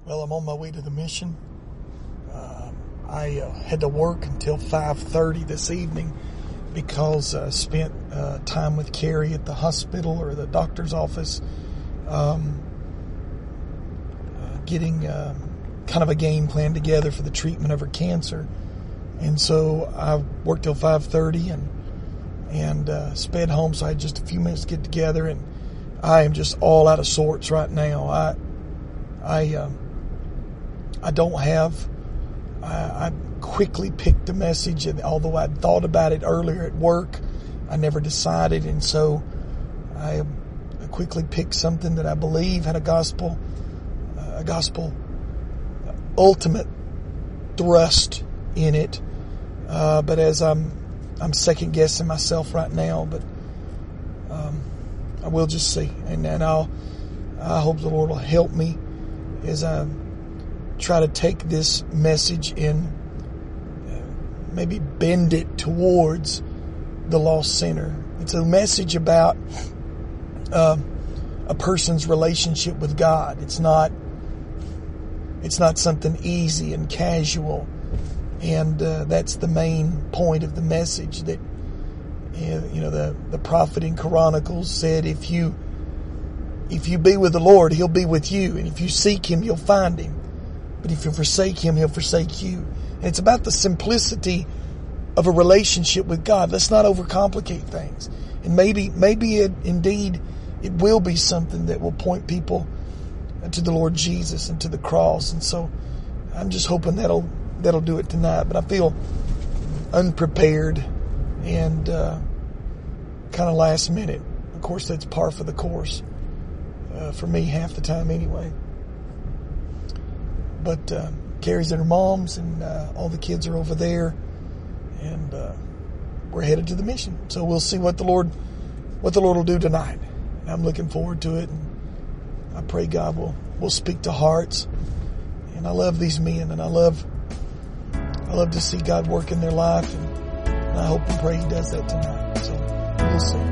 Well, I'm on my way to the mission. I had to work until 5:30 this evening because I spent time with Carrie at the hospital or the doctor's office getting kind of a game plan together for the treatment of her cancer. And so I worked till 5:30 and sped home, so I had just a few minutes to get together, and I am just all out of sorts right now. I don't have. I quickly picked a message, and although I'd thought about it earlier at work, I never decided, and so I quickly picked something that I believe had a gospel ultimate thrust in it. But as I'm second guessing myself right now, but I will just see, and I hope the Lord will help me as I try to take this message and maybe bend it towards the lost sinner. It's a message about a person's relationship with God. It's not something easy and casual, and that's the main point of the message. That the prophet in Chronicles said, if you be with the Lord, He'll be with you, and if you seek Him, you'll find Him. But if you forsake Him, He'll forsake you. And it's about the simplicity of a relationship with God. Let's not overcomplicate things. And maybe it will be something that will point people to the Lord Jesus and to the cross. And so I'm just hoping that'll do it tonight. But I feel unprepared and kind of last minute. Of course, that's par for the course for me half the time anyway. But Carrie's at her mom's, and all the kids are over there, and we're headed to the mission. So we'll see what the Lord will do tonight. And I'm looking forward to it, and I pray God will speak to hearts. And I love these men, and I love to see God work in their life, and I hope and pray He does that tonight. So we'll see.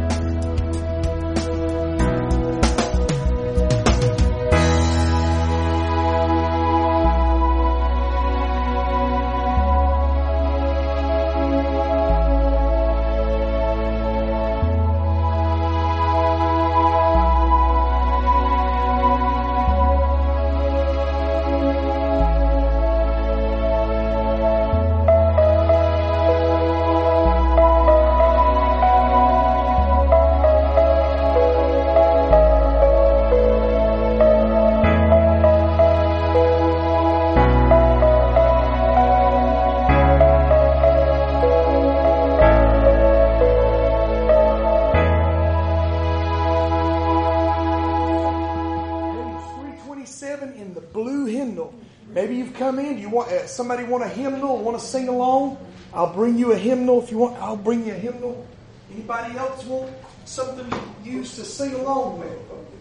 In the blue hymnal. Maybe you've come in, you want somebody want a hymnal, want to sing along? I'll bring you a hymnal if you want. I'll bring you a hymnal. Anybody else want something used to sing along with?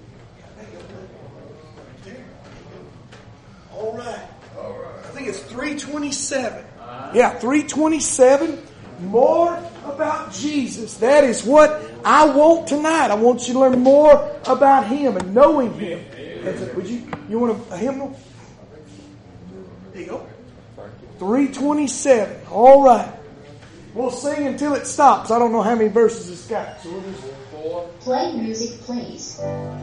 All right. I think it's 327. Yeah, 327. More about Jesus. That is what I want tonight. I want you to learn more about Him and knowing Him. Would you want a hymnal? There you go. 327. All right. We'll sing until it stops. I don't know how many verses it's got. So we'll just... Play music, please.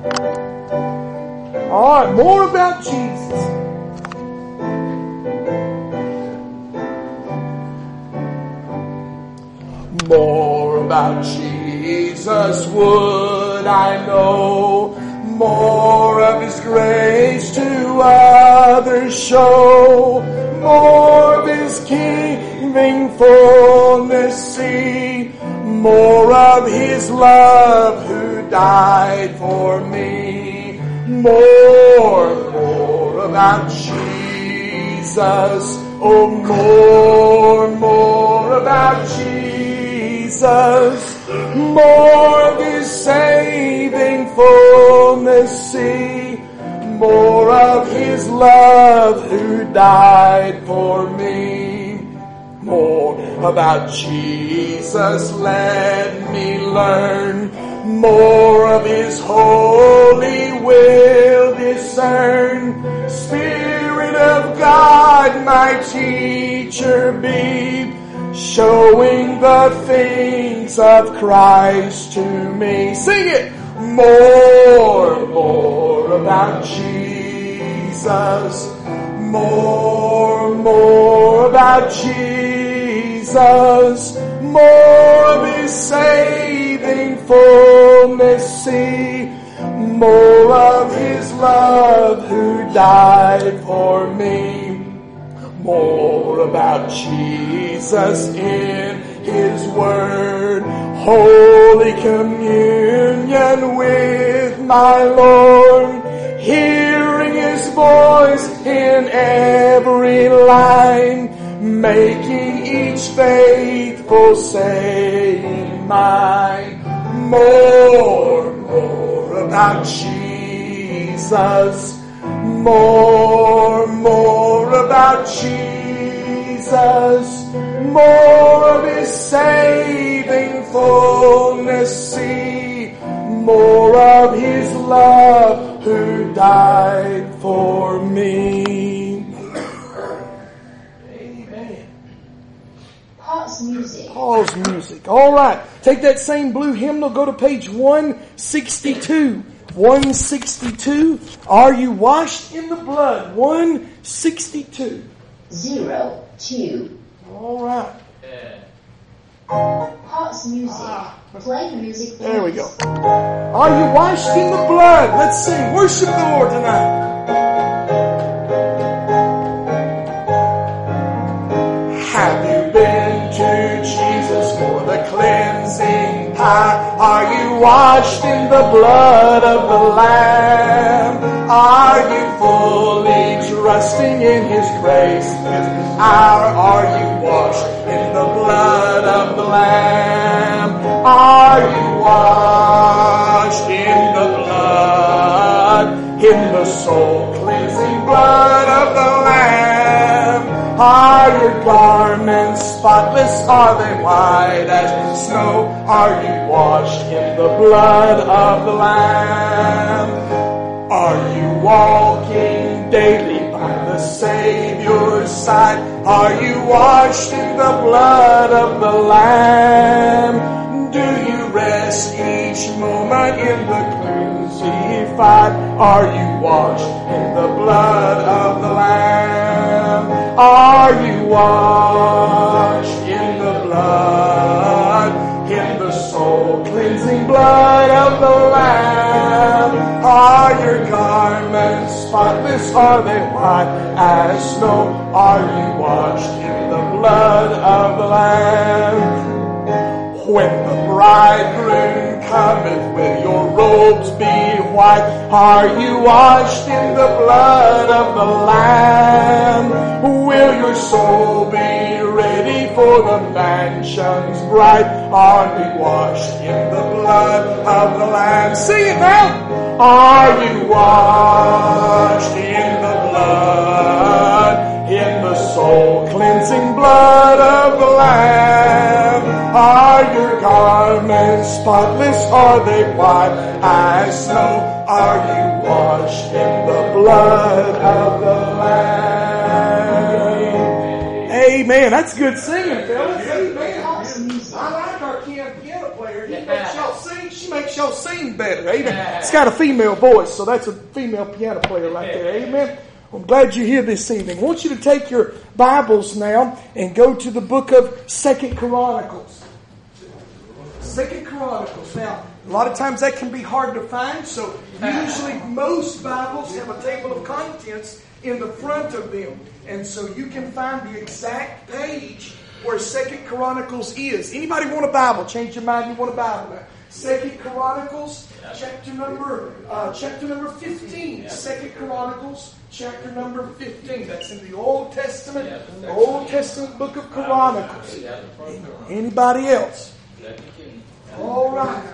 All right. More about Jesus. More about Jesus would I know. More of His grace to others show. More of His giving fullness see. More of His love who died for me. More about Jesus. Oh, more about Jesus. More of His saving fullness see. More of His love who died for me. More about Jesus let me learn. More of His holy will discern. Spirit of God my teacher be, showing the things of Christ to me. Sing it! More about Jesus. More about Jesus. More of His saving fullness see. More of His love who died for me. More about Jesus in His Word. Holy communion with my Lord. Hearing His voice in every line. Making each faithful saying mine. More about Jesus. More about Jesus. More of His saving fullness see. More of His love who died for me. Amen. Paul's music. Paul's music. All right. Take that same blue hymnal. Go to page 162. 162. Are you washed in the blood? 162. 02. All right. Paul's music. Play the music, please. There we go. Are you washed in the blood? Let's sing. Worship the Lord tonight. Have you been to Jesus for the cleansing power? Are you washed in the blood of the Lamb? Are you fully trusting in His grace, His power? Are you washed in the blood of the Lamb? Are you washed in the blood, in the soul cleansing blood of the Lamb? Are your garments spotless? Are they white as snow? Are you washed in the blood of the Lamb? Are you walking daily by the Savior's side? Are you washed in the blood of the Lamb? Do you rest each moment in the crucified? Are you washed in the blood of the Lamb? Are you washed in the blood, in the soul cleansing blood of the Lamb? Are your garments spotless? Are they white as snow? Are you washed in the blood of the Lamb? When the bridegroom cometh, will your robes be white? Are you washed in the blood of the Lamb? Will your soul be ready for the mansions bright? Are we washed in the blood of the Lamb? Sing it now! Are you washed in the blood, in the soul cleansing blood of the Lamb? Are your garments spotless? Are they white as snow? Are you washed in the blood of the Lamb? Amen. That's good singing, fellas. Amen. I like our piano player. He makes y'all sing. She makes y'all sing better. Amen. It's got a female voice, so that's a female piano player right there. Amen. I'm glad you're here this evening. I want you to take your Bibles now and go to the book of 2 Chronicles. 2 Chronicles. Now, a lot of times that can be hard to find, so usually most Bibles have a table of contents in the front of them. And so you can find the exact page where 2 Chronicles is. Anybody want a Bible? Change your mind, you want a Bible. 2 Chronicles, chapter number 15. 2 Chronicles, chapter number 15. That's in the Old Testament, book of Chronicles. Anybody else? All right.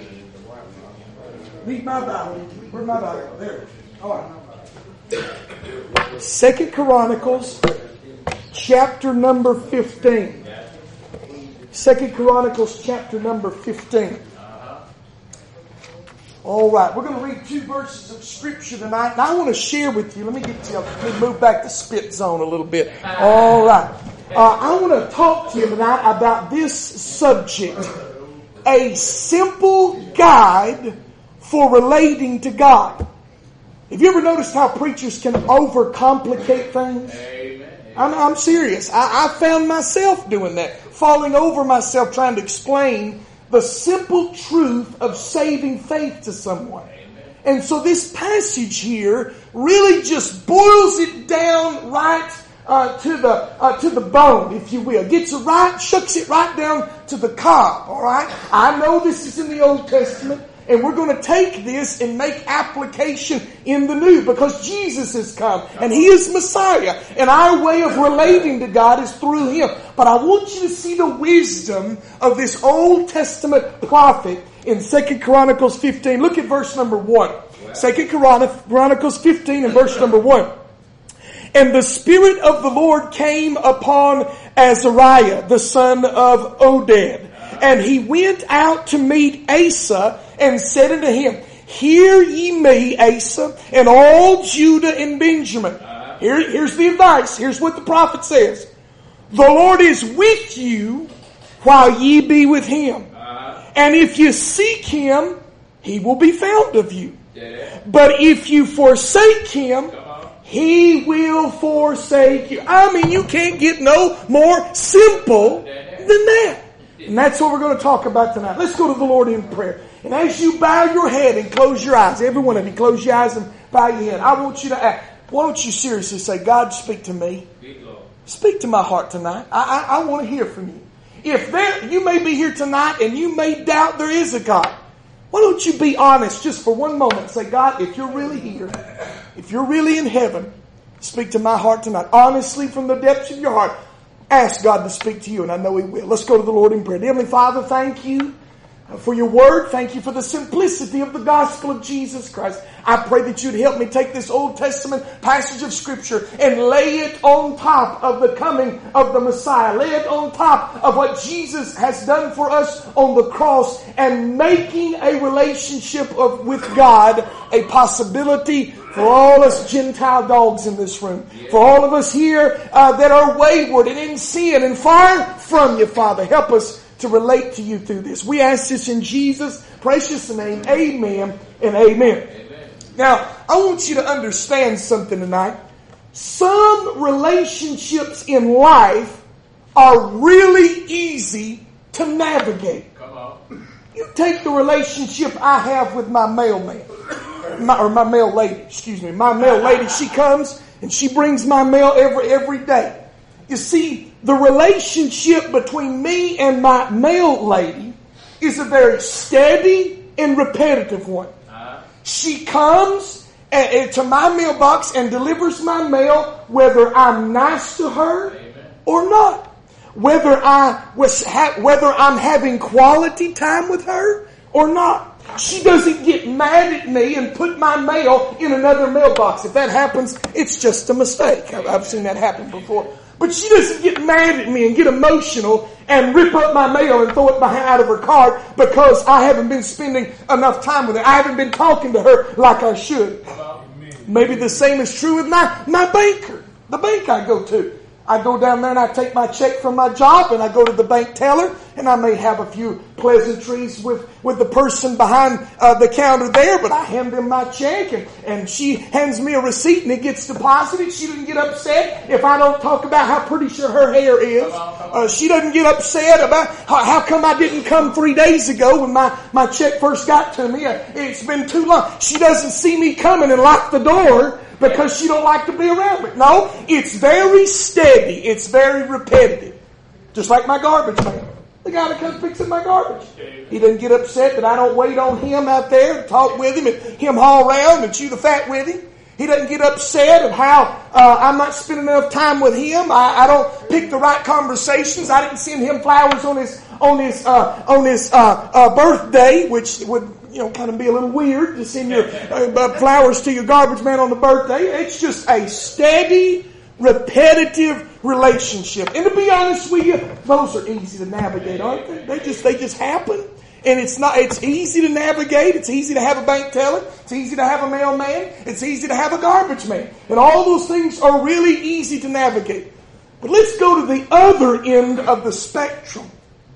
Read my Bible. Where's my Bible? There. All right. 2 Chronicles, chapter number 15. 2 Chronicles, chapter number 15. All right, we're going to read 2 verses of Scripture tonight, and I want to share with you. Let me move back to spit zone a little bit. All right. I want to talk to you tonight about this subject, a simple guide for relating to God. Have you ever noticed how preachers can overcomplicate things? I'm serious. I found myself doing that, falling over myself trying to explain the simple truth of saving faith to someone. And so this passage here really just boils it down right to the bone, if you will. Shucks it right down to the cob, all right? I know this is in the Old Testament, and we're going to take this and make application in the New, because Jesus has come and He is Messiah, and our way of relating to God is through Him. But I want you to see the wisdom of this Old Testament prophet in 2 Chronicles 15. Look at verse number 1. 2 Chronicles 15 and verse number 1. And the Spirit of the Lord came upon Azariah, the son of Oded. And he went out to meet Asa and said unto him, Hear ye me, Asa, and all Judah and Benjamin. Here's the advice. Here's what the prophet says. The Lord is with you while ye be with Him. And if you seek Him, He will be found of you. But if you forsake Him, He will forsake you. I mean, you can't get no more simple than that. And that's what we're going to talk about tonight. Let's go to the Lord in prayer. And as you bow your head and close your eyes, every one of you, close your eyes and bow your head. I want you to ask, why don't you seriously say, God, speak to me. Speak to my heart tonight. I want to hear from you. You may be here tonight and you may doubt there is a God. Why don't you be honest just for one moment and say, God, if you're really here, if you're really in heaven, speak to my heart tonight. Honestly, from the depths of your heart, ask God to speak to you, and I know He will. Let's go to the Lord in prayer. Heavenly Father, thank you for your word. Thank you for the simplicity of the gospel of Jesus Christ. I pray that you'd help me take this Old Testament passage of Scripture and lay it on top of the coming of the Messiah. Lay it on top of what Jesus has done for us on the cross, and making a relationship with God a possibility for all us Gentile dogs in this room. For all of us here that are wayward and in sin and far from you, Father. Help us to relate to you through this. We ask this in Jesus' precious name. Amen and amen. Now, I want you to understand something tonight. Some relationships in life are really easy to navigate. Come on. You take the relationship I have with my mailman. My mail lady, excuse me. My mail lady, she comes and she brings my mail every day. You see, the relationship between me and my mail lady is a very steady and repetitive one. She comes to my mailbox and delivers my mail whether I'm nice to her or not. Whether I'm having quality time with her or not. She doesn't get mad at me and put my mail in another mailbox. If that happens, it's just a mistake. I've seen that happen before. But she doesn't get mad at me and get emotional and rip up my mail and throw it out of her cart because I haven't been spending enough time with her. I haven't been talking to her like I should. Maybe the same is true with my banker, the bank I go to. I go down there and I take my check from my job and I go to the bank teller, and I may have a few pleasantries with the person behind the counter there, but I hand them my check and she hands me a receipt and it gets deposited. She doesn't get upset if I don't talk about how pretty her hair is. She doesn't get upset about how come I didn't come 3 days ago when my check first got to me. It's been too long. She doesn't see me coming and lock the door because she don't like to be around me. No, it's very steady. It's very repetitive. Just like my garbage man. The guy that comes picks up my garbage. He doesn't get upset that I don't wait on him out there and talk with him and him haul around and chew the fat with him. He doesn't get upset at how I'm not spending enough time with him. I don't pick the right conversations. I didn't send him flowers on his birthday, which would kind of be a little weird to send your flowers to your garbage man on the birthday. It's just a steady, repetitive relationship. And to be honest with you, those are easy to navigate, aren't they? They just happen. And it's easy to navigate. It's easy to have a bank teller. It's easy to have a mailman. It's easy to have a garbage man. And all those things are really easy to navigate. But let's go to the other end of the spectrum.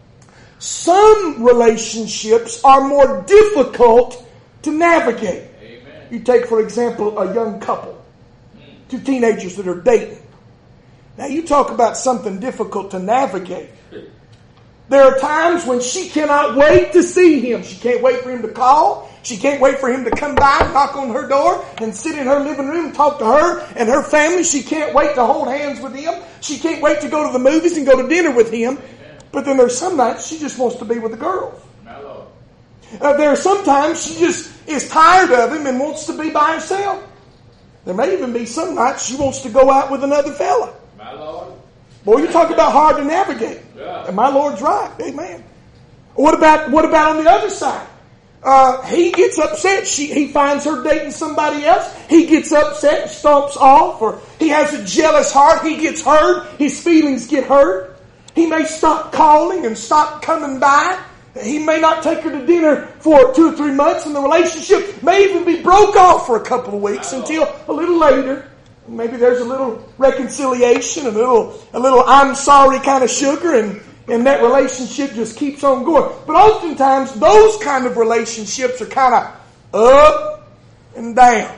Some relationships are more difficult to navigate. Amen. You take, for example, a young couple. Two teenagers that are dating. Now you talk about something difficult to navigate. There are times when she cannot wait to see him. She can't wait for him to call. She can't wait for him to come by, knock on her door, and sit in her living room and talk to her and her family. She can't wait to hold hands with him. She can't wait to go to the movies and go to dinner with him. But then there's some nights she just wants to be with the girls. There are sometimes she just is tired of him and wants to be by herself. There may even be some nights she wants to go out with another fella. My Lord. Boy, you talk about hard to navigate. Yeah. And my Lord's right. Amen. What about on the other side? He gets upset. He finds her dating somebody else. He gets upset and stomps off. Or he has a jealous heart. He gets hurt. His feelings get hurt. He may stop calling and stop coming by. He may not take her to dinner for 2 or 3 months, and the relationship may even be broke off for a couple of weeks until a little later. Maybe there's a little reconciliation, a little I'm sorry kind of sugar, and that relationship just keeps on going. But oftentimes, those kind of relationships are kind of up and down.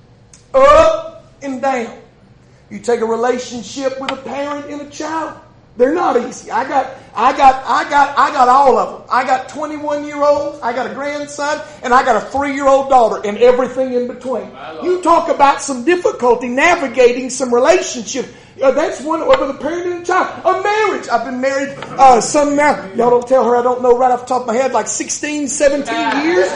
Up and down. You take a relationship with a parent and a child. They're not easy. I got all of them. I got 21-year-olds, I got a grandson, and I got a 3-year-old daughter, and everything in between. You talk about some difficulty navigating some relationship. That's one with a parent and a child. A marriage. I've been married some now. Y'all don't tell her I don't know right off the top of my head, like 16, 17 years.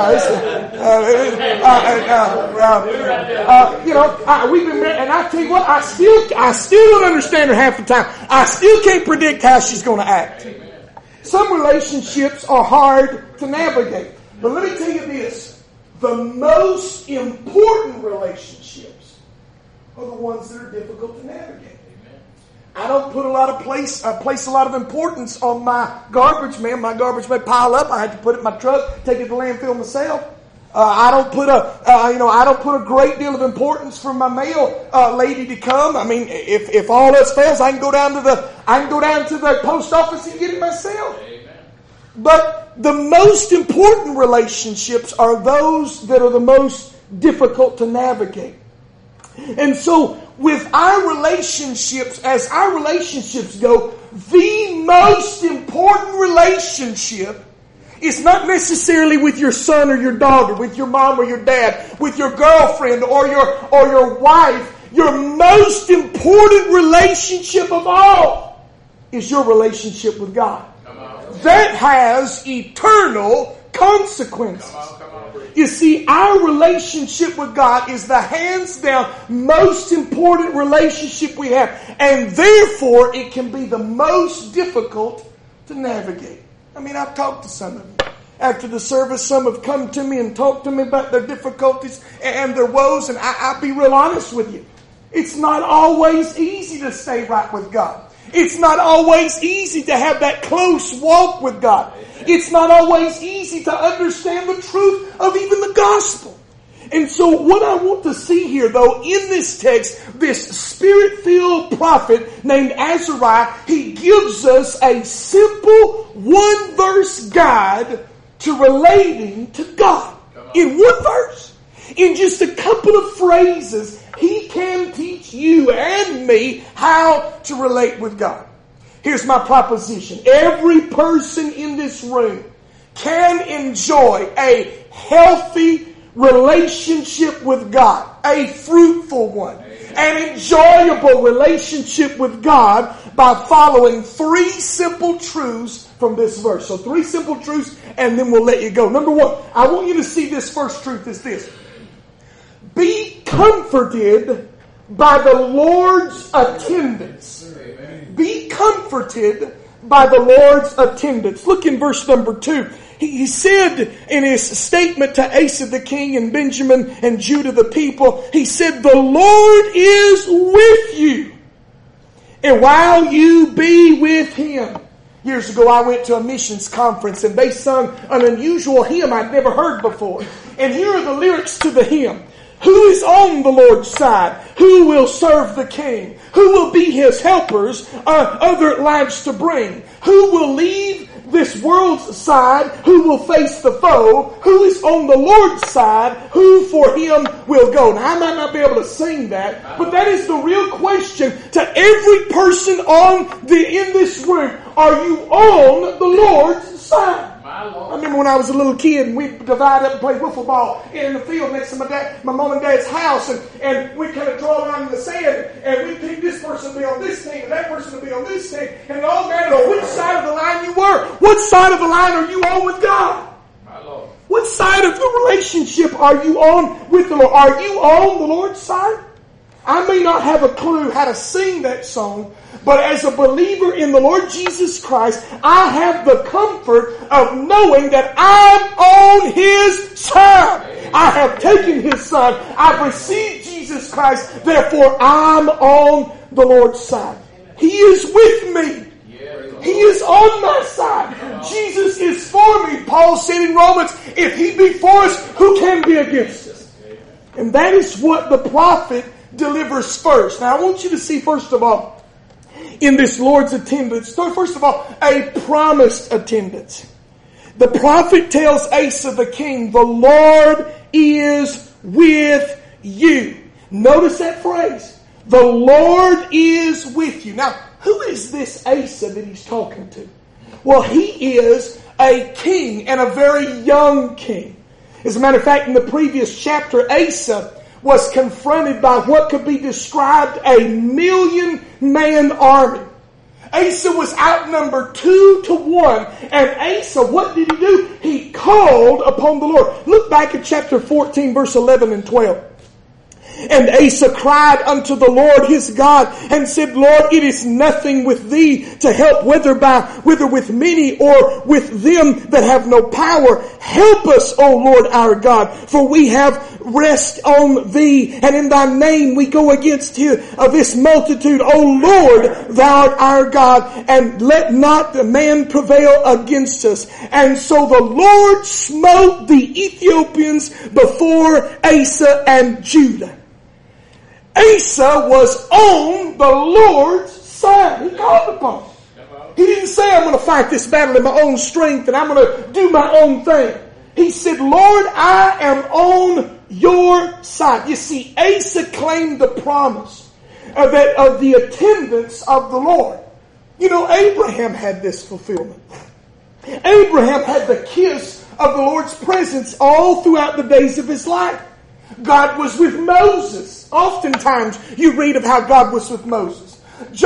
We've been married, and I tell you what, I still don't understand her half the time. I still can't predict how she's going to act. Some relationships are hard to navigate. But let me tell you this. The most important relationships are the ones that are difficult to navigate. I don't put place a lot of importance on my garbage man. My garbage may pile up. I have to put it in my truck, take it to landfill myself. I don't put a great deal of importance for my mail lady to come. I mean, if all else fails, I can go down to the post office and get it myself. Amen. But the most important relationships are those that are the most difficult to navigate. And so, with our relationships, as our relationships go, the most important relationship is not necessarily with your son or your daughter, with your mom or your dad, with your girlfriend or your wife. Your most important relationship of all is your relationship with God. That has eternal consequences. You see, our relationship with God is the hands down most important relationship we have. And therefore, it can be the most difficult to navigate. I mean, I've talked to some of them. After the service, some have come to me and talked to me about their difficulties and their woes. And I'll be real honest with you. It's not always easy to stay right with God. It's not always easy to have that close walk with God. It's not always easy to understand the truth of even the gospel. And so what I want to see here, though, in this text, this Spirit-filled prophet named Azariah, he gives us a simple one-verse guide to relating to God. In one verse, in just a couple of phrases, he can teach you and me how to relate with God. Here's my proposition. Every person in this room can enjoy a healthy relationship with God, a fruitful one, an enjoyable relationship with God by following 3 simple truths from this verse. So 3 simple truths, and then we'll let you go. Number 1, I want you to see this first truth is this. Be comforted by the Lord's attendance. Be comforted by the Lord's attendance. Look in verse number 2. He said in his statement to Asa the king and Benjamin and Judah the people, he said, the Lord is with you. And while you be with him, Years ago, I went to a missions conference and they sung an unusual hymn I'd never heard before. And here are the lyrics to the hymn. Who is on the Lord's side? Who will serve the King? Who will be His helpers, other lives to bring? Who will leave this world's side? Who will face the foe? Who is on the Lord's side? Who for Him will go? Now, I might not be able to sing that, but that is the real question to every person in this room. Are you on the Lord's side? I remember when I was a little kid and we'd divide up and play wiffle ball in the field next to my mom and dad's house, and we'd kind of draw a line in the sand, and we'd pick this person to be on this team and that person to be on this team, and it all mattered on which side of the line you were. What side of the line are you on with God? My Lord. What side of the relationship are you on with the Lord? Are you on the Lord's side? I may not have a clue how to sing that song, but as a believer in the Lord Jesus Christ, I have the comfort of knowing that I'm on His side. I have taken His Son. I've received Jesus Christ. Therefore, I'm on the Lord's side. He is with me. He is on my side. Jesus is for me. Paul said in Romans, if He be for us, who can be against us? And that is what the prophet delivers first. Now I want you to see, first of all, in this Lord's attendance, first of all, a promised attendance. The prophet tells Asa the king, the Lord is with you. Notice that phrase. The Lord is with you. Now, who is this Asa that he's talking to? Well, he is a king, and a very young king. As a matter of fact, in the previous chapter, Asa was confronted by what could be described a 1,000,000-man army. Asa was outnumbered 2-1. And Asa, what did he do? He called upon the Lord. Look back at chapter 14, verse 11 and 12. And Asa cried unto the Lord his God and said, Lord, it is nothing with thee to help, whether with many or with them that have no power. Help us, O Lord our God, for we have rest on thee, and in thy name we go against this multitude. O Lord, thou art our God, and let not the man prevail against us. And so the Lord smote the Ethiopians before Asa and Judah. Asa was on the Lord's side. He called upon him. He didn't say, I'm going to fight this battle in my own strength and I'm going to do my own thing. He said, Lord, I am on your side. You see, Asa claimed the promise of the attendance of the Lord. You know, Abraham had this fulfillment. Abraham had the kiss of the Lord's presence all throughout the days of his life. God was with Moses. Oftentimes you read of how God was with Moses.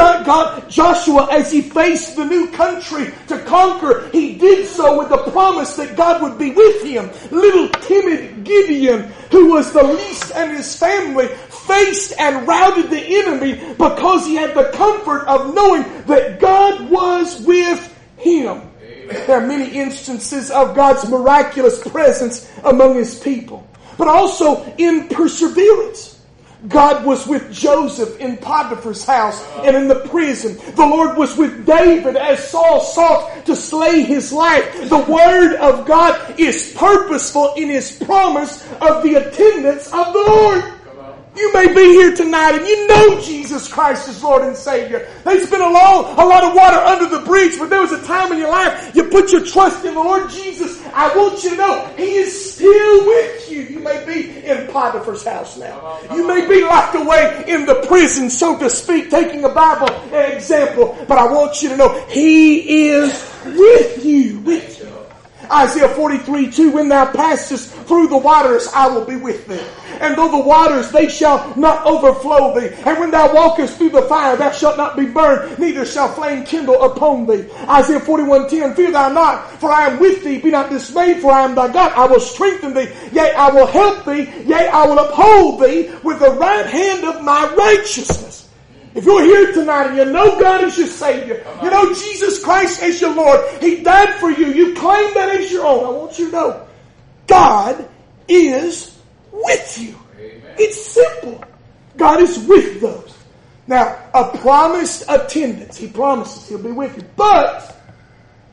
Joshua, as he faced the new country to conquer, he did so with the promise that God would be with him. Little timid Gideon, who was the least in his family, faced and routed the enemy because he had the comfort of knowing that God was with him. There are many instances of God's miraculous presence among His people, but also in perseverance. God was with Joseph in Potiphar's house and in the prison. The Lord was with David as Saul sought to slay his life. The Word of God is purposeful in His promise of the attendance of the Lord. You may be here tonight and you know Jesus Christ is Lord and Savior. There's been a lot of water under the bridge, but there was a time in your life you put your trust in the Lord Jesus. I want you to know He is still with you. You may be in Potiphar's house now. You may be locked away in the prison, so to speak, taking a Bible example. But I want you to know He is with you. With you. Isaiah 43:2, when thou passest through the waters, I will be with thee. And though the waters, they shall not overflow thee. And when thou walkest through the fire, thou shalt not be burned, neither shall flame kindle upon thee. Isaiah 41:10, fear thou not, for I am with thee. Be not dismayed, for I am thy God. I will strengthen thee. Yea, I will help thee. Yea, I will uphold thee with the right hand of my righteousness. If you're here tonight and you know God is your Savior, you know Jesus Christ as your Lord, He died for you, you claim that as your own, I want you to know, God is with you. Amen. It's simple. God is with those. Now, a promised attendance. He promises He'll be with you. But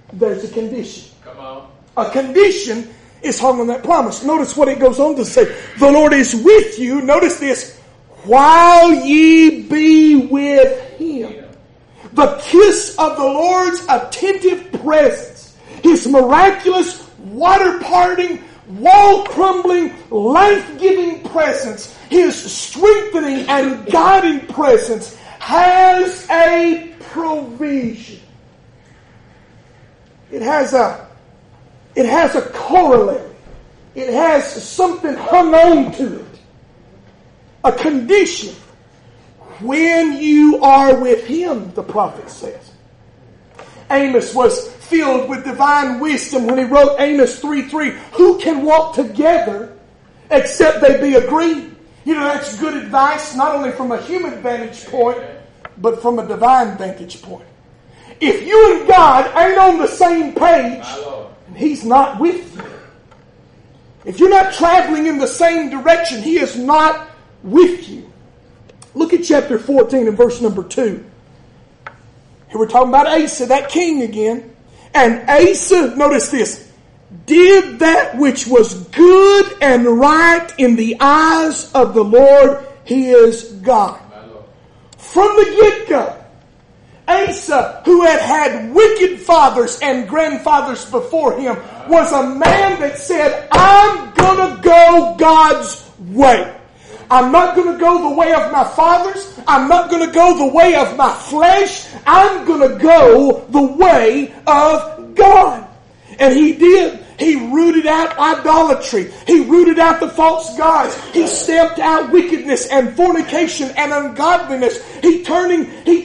there's a condition. Come on. A condition is hung on that promise. Notice what it goes on to say. The Lord is with you. Notice this. While ye be with Him. The kiss of the Lord's attentive presence. His miraculous, water-parting, wall-crumbling, life-giving presence. His strengthening and guiding presence has a provision. It has a corollary. It has something hung on to it. A condition. When you are with Him, the prophet says. Amos was filled with divine wisdom when he wrote Amos 3:3. Who can walk together except they be agreed? You know, that's good advice, not only from a human vantage point, but from a divine vantage point. If you and God ain't on the same page, He's not with you. If you're not traveling in the same direction, He is not with you. Look at chapter 14 and verse number 2. Here we're talking about Asa, that king again. And Asa, notice this, did that which was good and right in the eyes of the Lord his God. From the get-go, Asa, who had had wicked fathers and grandfathers before him, was a man that said, I'm going to go God's way. I'm not going to go the way of my fathers. I'm not going to go the way of my flesh. I'm going to go the way of God. And he did. He rooted out idolatry. He rooted out the false gods. He stamped out wickedness and fornication and ungodliness. He turned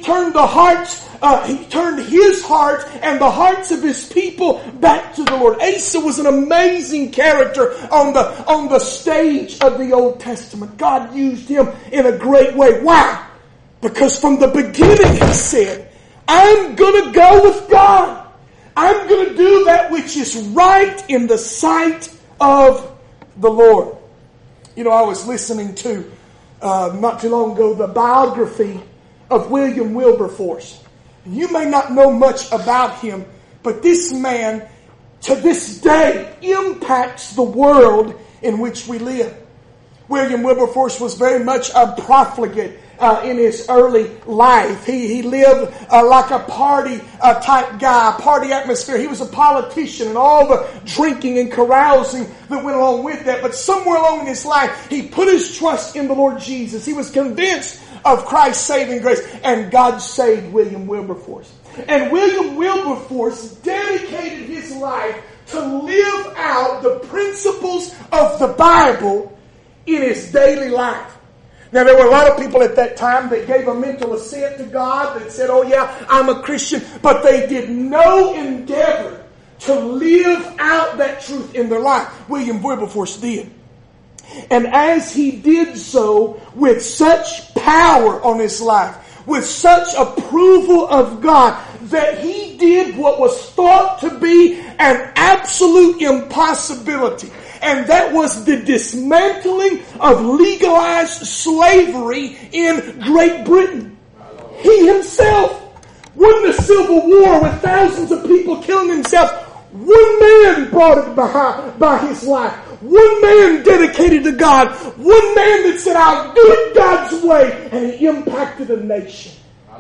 his heart and the hearts of his people back to the Lord. Asa was an amazing character on the stage of the Old Testament. God used him in a great way. Why? Because from the beginning he said, I'm going to go with God. I'm going to do that which is right in the sight of the Lord. You know, I was listening to, not too long ago, the biography of William Wilberforce. You may not know much about him, but this man, to this day, impacts the world in which we live. William Wilberforce was very much a profligate in his early life. He lived like a party type guy, party atmosphere. He was a politician and all the drinking and carousing that went along with that. But somewhere along in his life, he put his trust in the Lord Jesus. He was convinced of Christ's saving grace, and God saved William Wilberforce. And William Wilberforce dedicated his life to live out the principles of the Bible in his daily life. Now, there were a lot of people at that time that gave a mental assent to God, that said, oh yeah, I'm a Christian, but they did no endeavor to live out that truth in their life. William Wilberforce did. And as he did so with such power on his life, with such approval of God, that he did what was thought to be an absolute impossibility. And that was the dismantling of legalized slavery in Great Britain. He himself won the Civil War with thousands of people killing themselves. One man brought it by his life. One man dedicated to God. One man that said, I'll do it God's way. And he impacted a nation.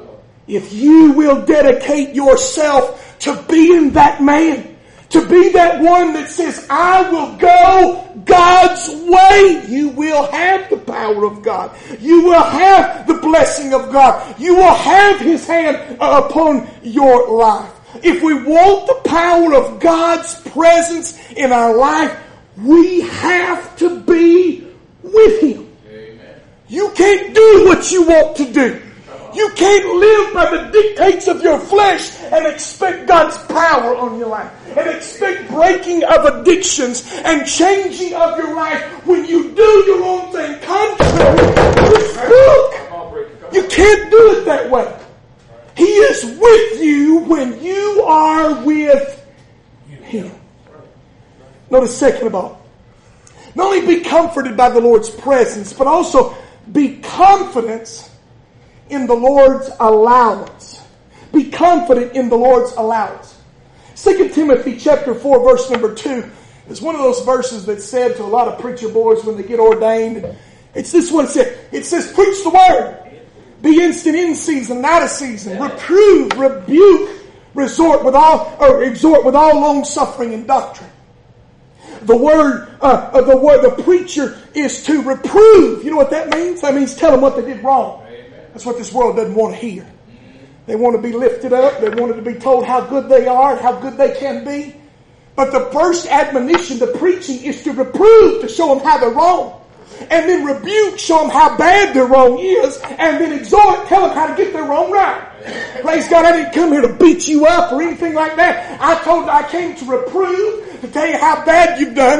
If you will dedicate yourself to being that man, to be that one that says, I will go God's way, you will have the power of God. You will have the blessing of God. You will have His hand upon your life. If we want the power of God's presence in our life, we have to be with Him. Amen. You can't do what you want to do. You can't live by the dictates of your flesh and expect God's power on your life. And expect breaking of addictions and changing of your life when you do your own thing contrary to this book. You can't do it that way. He is with you when you are with Him. Notice second of all, not only be comforted by the Lord's presence, but also be confident in the Lord's allowance. Be confident in the Lord's allowance. 2 Timothy chapter 4, verse number 2 is one of those verses that's said to a lot of preacher boys when they get ordained. It's this one said. It says, preach the word. Be instant in season and out of season. Reprove, rebuke, exhort with all long suffering and doctrine. The preacher is to reprove. You know what that means? That means tell them what they did wrong. That's what this world doesn't want to hear. They want to be lifted up. They want to be told how good they are, how good they can be. But the first admonition, the preaching, is to reprove, to show them how they're wrong. And then rebuke, show them how bad their wrong is. And then exhort, tell them how to get their wrong right. Praise God, I didn't come here to beat you up or anything like that. I came to reprove, to tell you how bad you've done,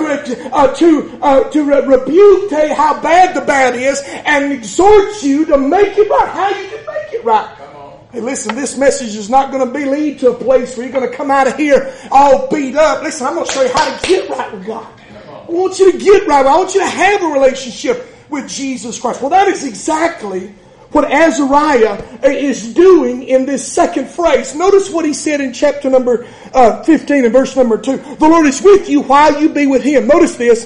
to rebuke, tell you how bad the bad is, and exhort you to make it right, how you can make it right. Hey, listen, this message is not going to lead to a place where you're going to come out of here all beat up. Listen, I'm going to show you how to get right with God. I want you to get right. I want you to have a relationship with Jesus Christ. Well, that is exactly what Azariah is doing in this second phrase. Notice what he said in chapter number 15 and verse number 2. The Lord is with you while you be with Him. Notice this.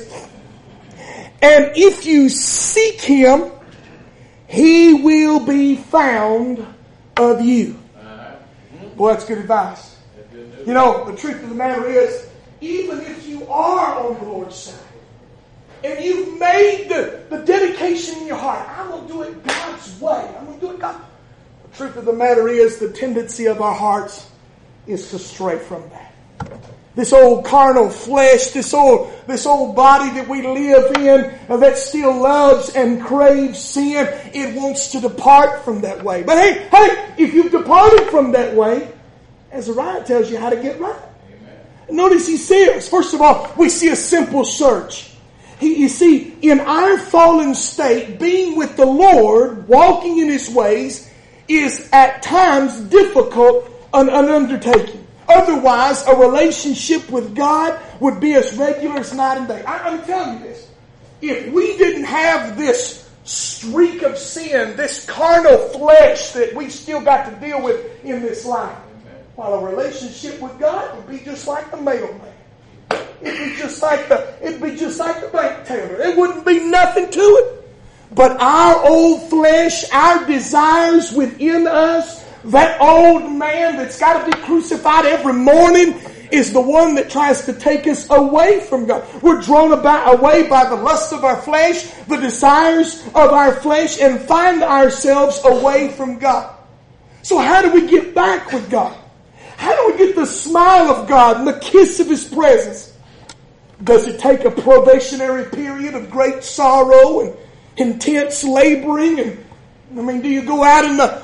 And if you seek Him, He will be found of you. Boy, that's good advice. You know, the truth of the matter is, even if you are on the Lord's side, and you've made the dedication in your heart, I'm going to do it God's way. I'm going to do it God's way. The truth of the matter is, the tendency of our hearts is to stray from that. This old carnal flesh, this old body that we live in that still loves and craves sin, it wants to depart from that way. But hey, if you've departed from that way, Azariah tells you how to get right. Amen. Notice he says, first of all, we see a simple search. You see, in our fallen state, being with the Lord, walking in His ways, is at times difficult, an undertaking. Otherwise, a relationship with God would be as regular as night and day. I'm telling you this. If we didn't have this streak of sin, this carnal flesh that we still got to deal with in this life, while a relationship with God would be just like the mailman. It'd be just like the bank teller. It wouldn't be nothing to it. But our old flesh, our desires within us, that old man that's got to be crucified every morning, is the one that tries to take us away from God. We're drawn away by the lust of our flesh, the desires of our flesh, and find ourselves away from God. So how do we get back with God? How do we get the smile of God and the kiss of His presence? Does it take a probationary period of great sorrow and intense laboring? And do you go out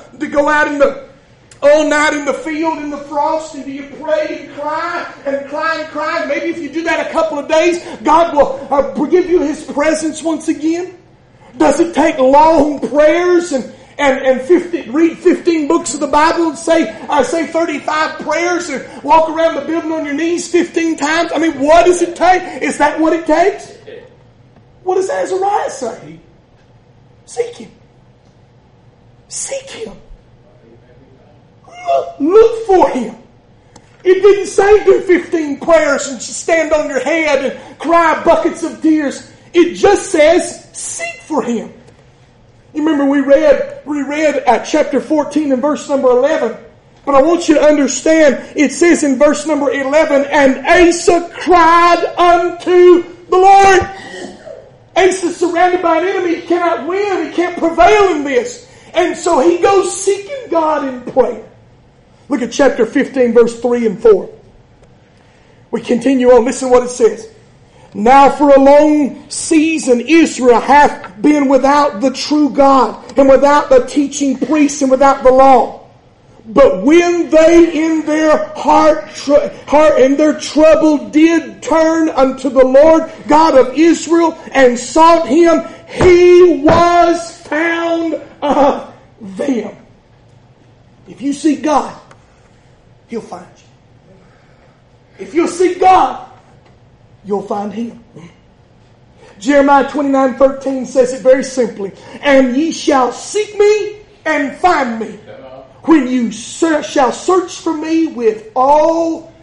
all night in the field in the frost, and do you pray and cry and cry and cry? Maybe if you do that a couple of days, God will give you His presence once again. Does it take long prayers and read 15 books of the Bible and say 35 prayers and walk around the building on your knees 15 times? What does it take? Is that what it takes? What does Azariah say? Seek Him. Seek Him. Look for Him. It didn't say do 15 prayers and stand on your head and cry buckets of tears. It just says seek for Him. You remember we read chapter 14 and verse number 11. But I want you to understand, it says in verse number 11, and Asa cried unto the Lord. Asa's surrounded by an enemy. He cannot win. He can't prevail in this. And so he goes seeking God in prayer. Look at chapter 15, verse 3 and 4. We continue on. Listen to what it says. Now for a long season Israel hath been without the true God, and without the teaching priests, and without the law. But when they in their heart and their trouble did turn unto the Lord God of Israel and sought Him, He was found of them. If you seek God, He'll find you. If you'll seek God, you'll find Him. Jeremiah 29:13 says it very simply. And ye shall seek me and find me, when you shall search for me with all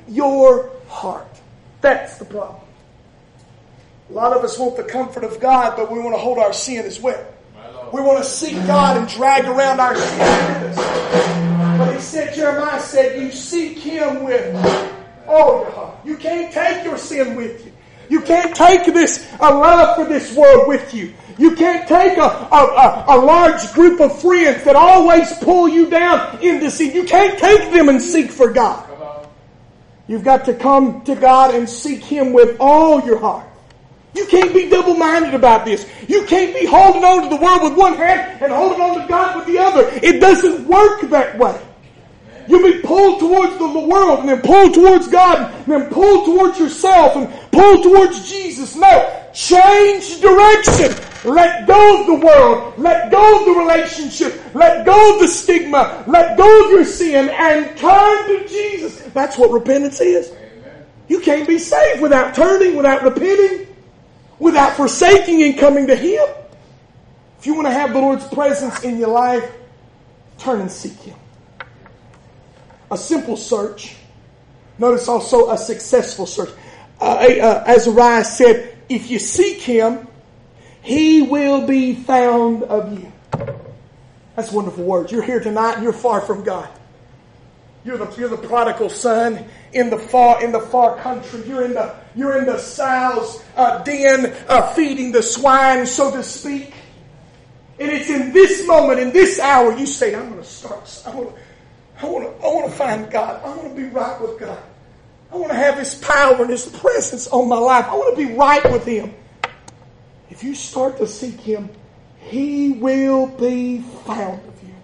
your heart. That's the problem. A lot of us want the comfort of God, but we want to hold our sin as well. We want to seek God and drag around our sin with us. But he said, Jeremiah said, you seek Him with all your heart. You can't take your sin with you. You can't take a love for this world with you. You can't take a large group of friends that always pull you down into sin. You can't take them and seek for God. You've got to come to God and seek Him with all your heart. You can't be double-minded about this. You can't be holding on to the world with one hand and holding on to God with the other. It doesn't work that way. You'll be pulled towards the world and then pulled towards God and then pulled towards yourself and pulled towards Jesus. No. Change direction. Let go of the world. Let go of the relationship. Let go of the stigma. Let go of your sin and turn to Jesus. That's what repentance is. You can't be saved without turning, without repenting, without forsaking and coming to Him. If you want to have the Lord's presence in your life, turn and seek Him. A simple search. Notice also a successful search. Azariah said, if you seek Him, He will be found of you. That's wonderful words. You're here tonight and you're far from God. You're the prodigal son in the far country. You're in the sow's den, feeding the swine, so to speak. And it's in this moment, in this hour, you say, I'm going to start. I want to find God. I want to be right with God. I want to have His power and His presence on my life. I want to be right with Him. If you start to seek Him, He will be found of you.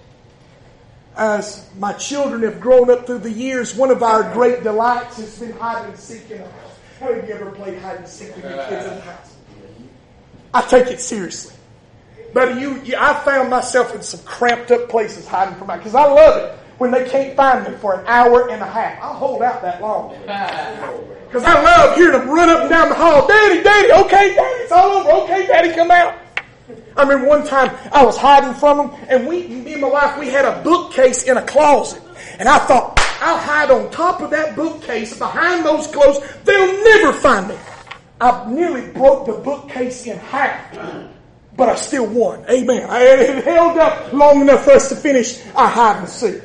As my children have grown up through the years, one of our great delights has been hide and seek in the house. How many of you ever played hide and seek with your kids in the house? I take it seriously. But I found myself in some cramped up places hiding from because I love it when they can't find me for an hour and a half. I'll hold out that long. Because I love hearing them run up and down the hall. Daddy, okay, Daddy, it's all over. Okay, Daddy, come out. I remember one time I was hiding from them, and me and my wife, we had a bookcase in a closet. And I thought, I'll hide on top of that bookcase behind those clothes. They'll never find me. I nearly broke the bookcase in half. But I still won. Amen. It held up long enough for us to finish our hide and seek.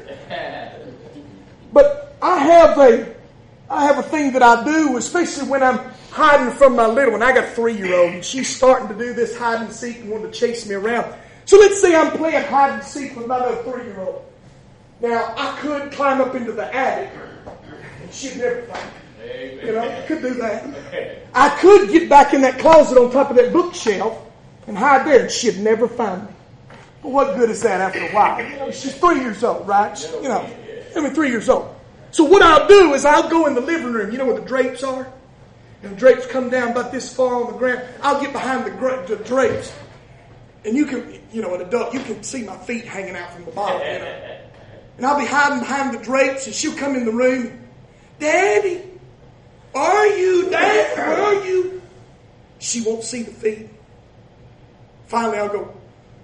But I have a thing that I do, especially when I'm hiding from my little one. I got a 3-year-old, and she's starting to do this hide and seek and wanting to chase me around. So let's say I'm playing hide and seek with my little 3-year-old. Now, I could climb up into the attic, and she'd never find me. You know, I could do that. I could get back in that closet on top of that bookshelf and hide there, and she'd never find me. But what good is that after a while? You know, she's 3 years old, right? 3 years old. So what I'll do is I'll go in the living room. You know where the drapes are? And the drapes come down about this far on the ground. I'll get behind the drapes. And you can, an adult, you can see my feet hanging out from the bottom. And I'll be hiding behind the drapes, and she'll come in the room. Daddy, are you? Daddy, are you? She won't see the feet. Finally, I'll go,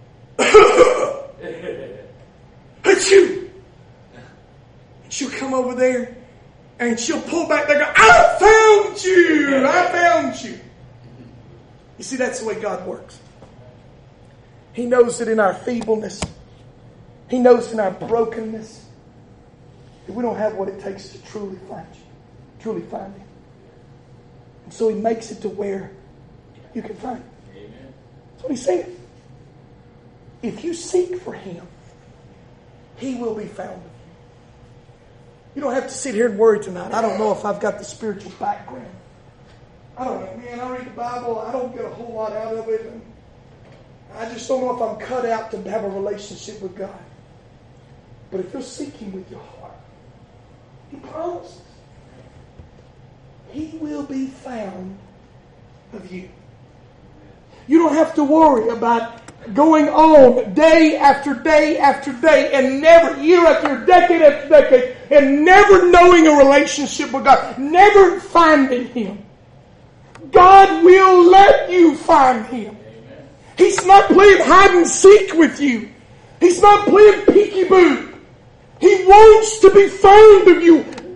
achoo! And she'll come over there and she'll pull back there and go, I found you! I found you! You see, that's the way God works. He knows that in our feebleness, He knows in our brokenness, that we don't have what it takes to truly find you, truly find Him. And so He makes it to where you can find Him. That's what He's saying. If you seek for Him, He will be found of you. You don't have to sit here and worry tonight. I don't know if I've got the spiritual background. I don't know, man. I read the Bible. I don't get a whole lot out of it. And I just don't know if I'm cut out to have a relationship with God. But if you're seeking with your heart, He promises He will be found of you. You don't have to worry about going on day after day after day and never, year after year, decade after decade, and never knowing a relationship with God, never finding Him. God will let you find Him. Amen. He's not playing hide and seek with you. He's not playing peekaboo. He wants to be found of you.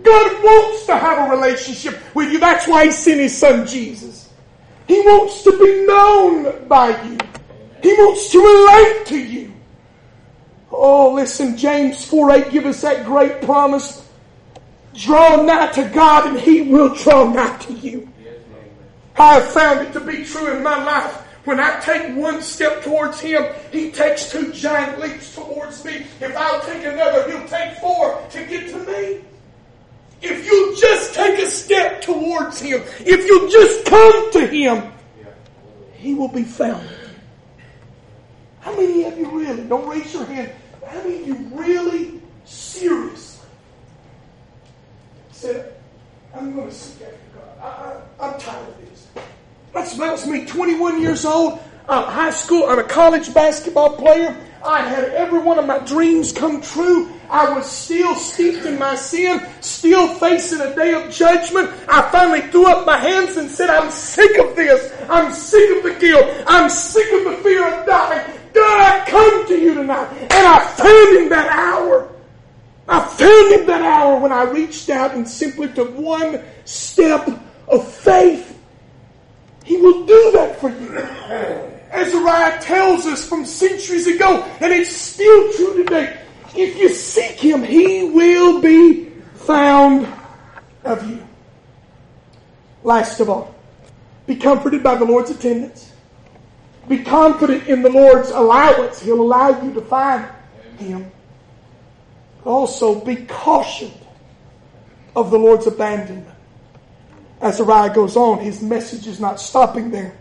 God wants to have a relationship with you. That's why He sent His Son Jesus. He wants to be known by you. He wants to relate to you. Oh, listen, James 4:8 gives us that great promise. Draw nigh to God and He will draw nigh to you. I have found it to be true in my life. When I take one step towards Him, He takes 2 giant leaps towards me. If I'll take another, He'll take 4 to get to me. If you just take a step towards Him, if you just come to Him, He will be found. How many of you really, don't raise your hand, how many of you really, seriously said, I'm going to seek after God. I'm tired of this. That was me, 21 years old, high school, I'm a college basketball player. I had every one of my dreams come true. I was still steeped in my sin, still facing a day of judgment. I finally threw up my hands and said, I'm sick of this. I'm sick of the guilt. I'm sick of the fear of dying. God, I come to you tonight. And I found Him that hour. I found Him that hour when I reached out and simply took one step of faith. He will do that for you. Azariah tells us from centuries ago, and it's still true today, if you seek Him, He will be found of you. Last of all, be comforted by the Lord's attendance. Be confident in the Lord's allowance. He'll allow you to find Him. Also, be cautioned of the Lord's abandonment. Azariah goes on, his message is not stopping there.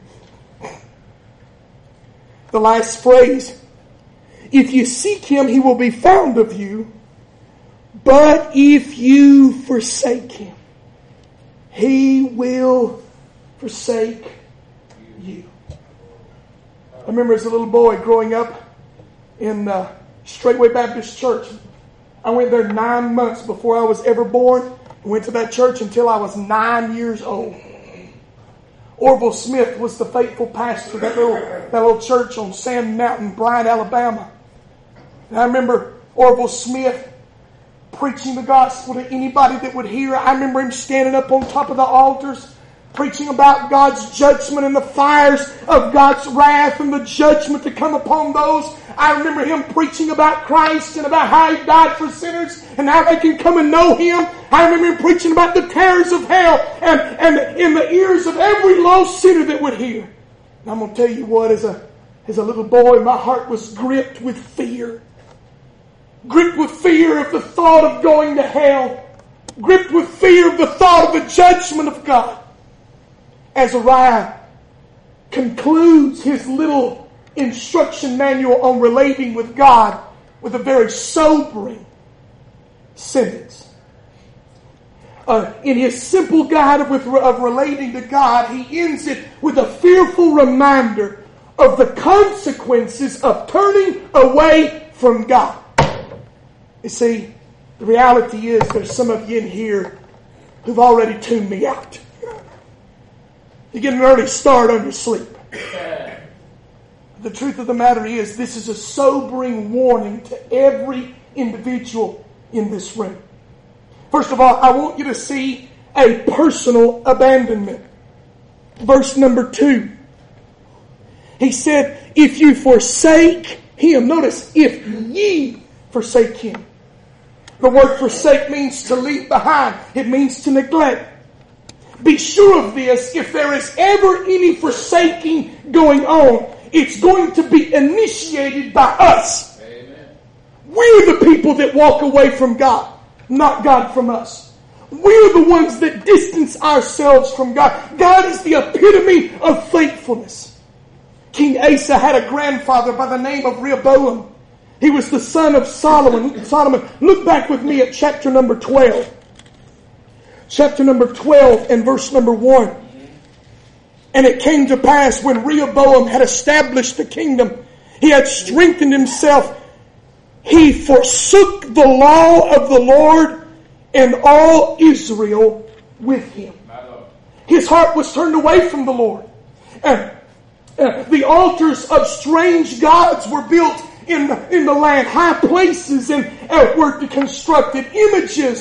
The last phrase, if you seek Him, He will be found of you. But if you forsake Him, He will forsake you. I remember as a little boy growing up in Straightway Baptist Church. I went there 9 months before I was ever born. I went to that church until I was 9 years old. Orville Smith was the faithful pastor of that little church on Sand Mountain, Bryan, Alabama. And I remember Orville Smith preaching the gospel to anybody that would hear. I remember him standing up on top of the altars, preaching about God's judgment and the fires of God's wrath and the judgment to come upon those. I remember him preaching about Christ and about how He died for sinners and how they can come and know Him. I remember him preaching about the terrors of hell and in the ears of every lost sinner that would hear. And I'm going to tell you what, as a little boy, my heart was gripped with fear. Gripped with fear of the thought of going to hell. Gripped with fear of the thought of the judgment of God. Azariah concludes his little instruction manual on relating with God with a very sobering sentence. In his simple guide of relating to God, he ends it with a fearful reminder of the consequences of turning away from God. You see, the reality is there's some of you in here who've already tuned me out. You get an early start on your sleep. The truth of the matter is, this is a sobering warning to every individual in this room. First of all, I want you to see a personal abandonment. Verse number 2. He said, if you forsake Him. Notice, if ye forsake Him. The word forsake means to leave behind. It means to neglect. Be sure of this, if there is ever any forsaking going on, it's going to be initiated by us. Amen. We're the people that walk away from God, not God from us. We're the ones that distance ourselves from God. God is the epitome of faithfulness. King Asa had a grandfather by the name of Rehoboam. He was the son of Solomon. Look back with me at chapter number 12. Chapter number 12 and verse number 1. And it came to pass when Rehoboam had established the kingdom, he had strengthened himself, he forsook the law of the Lord and all Israel with him. His heart was turned away from the Lord. The altars of strange gods were built in the land. High places and were constructed. Images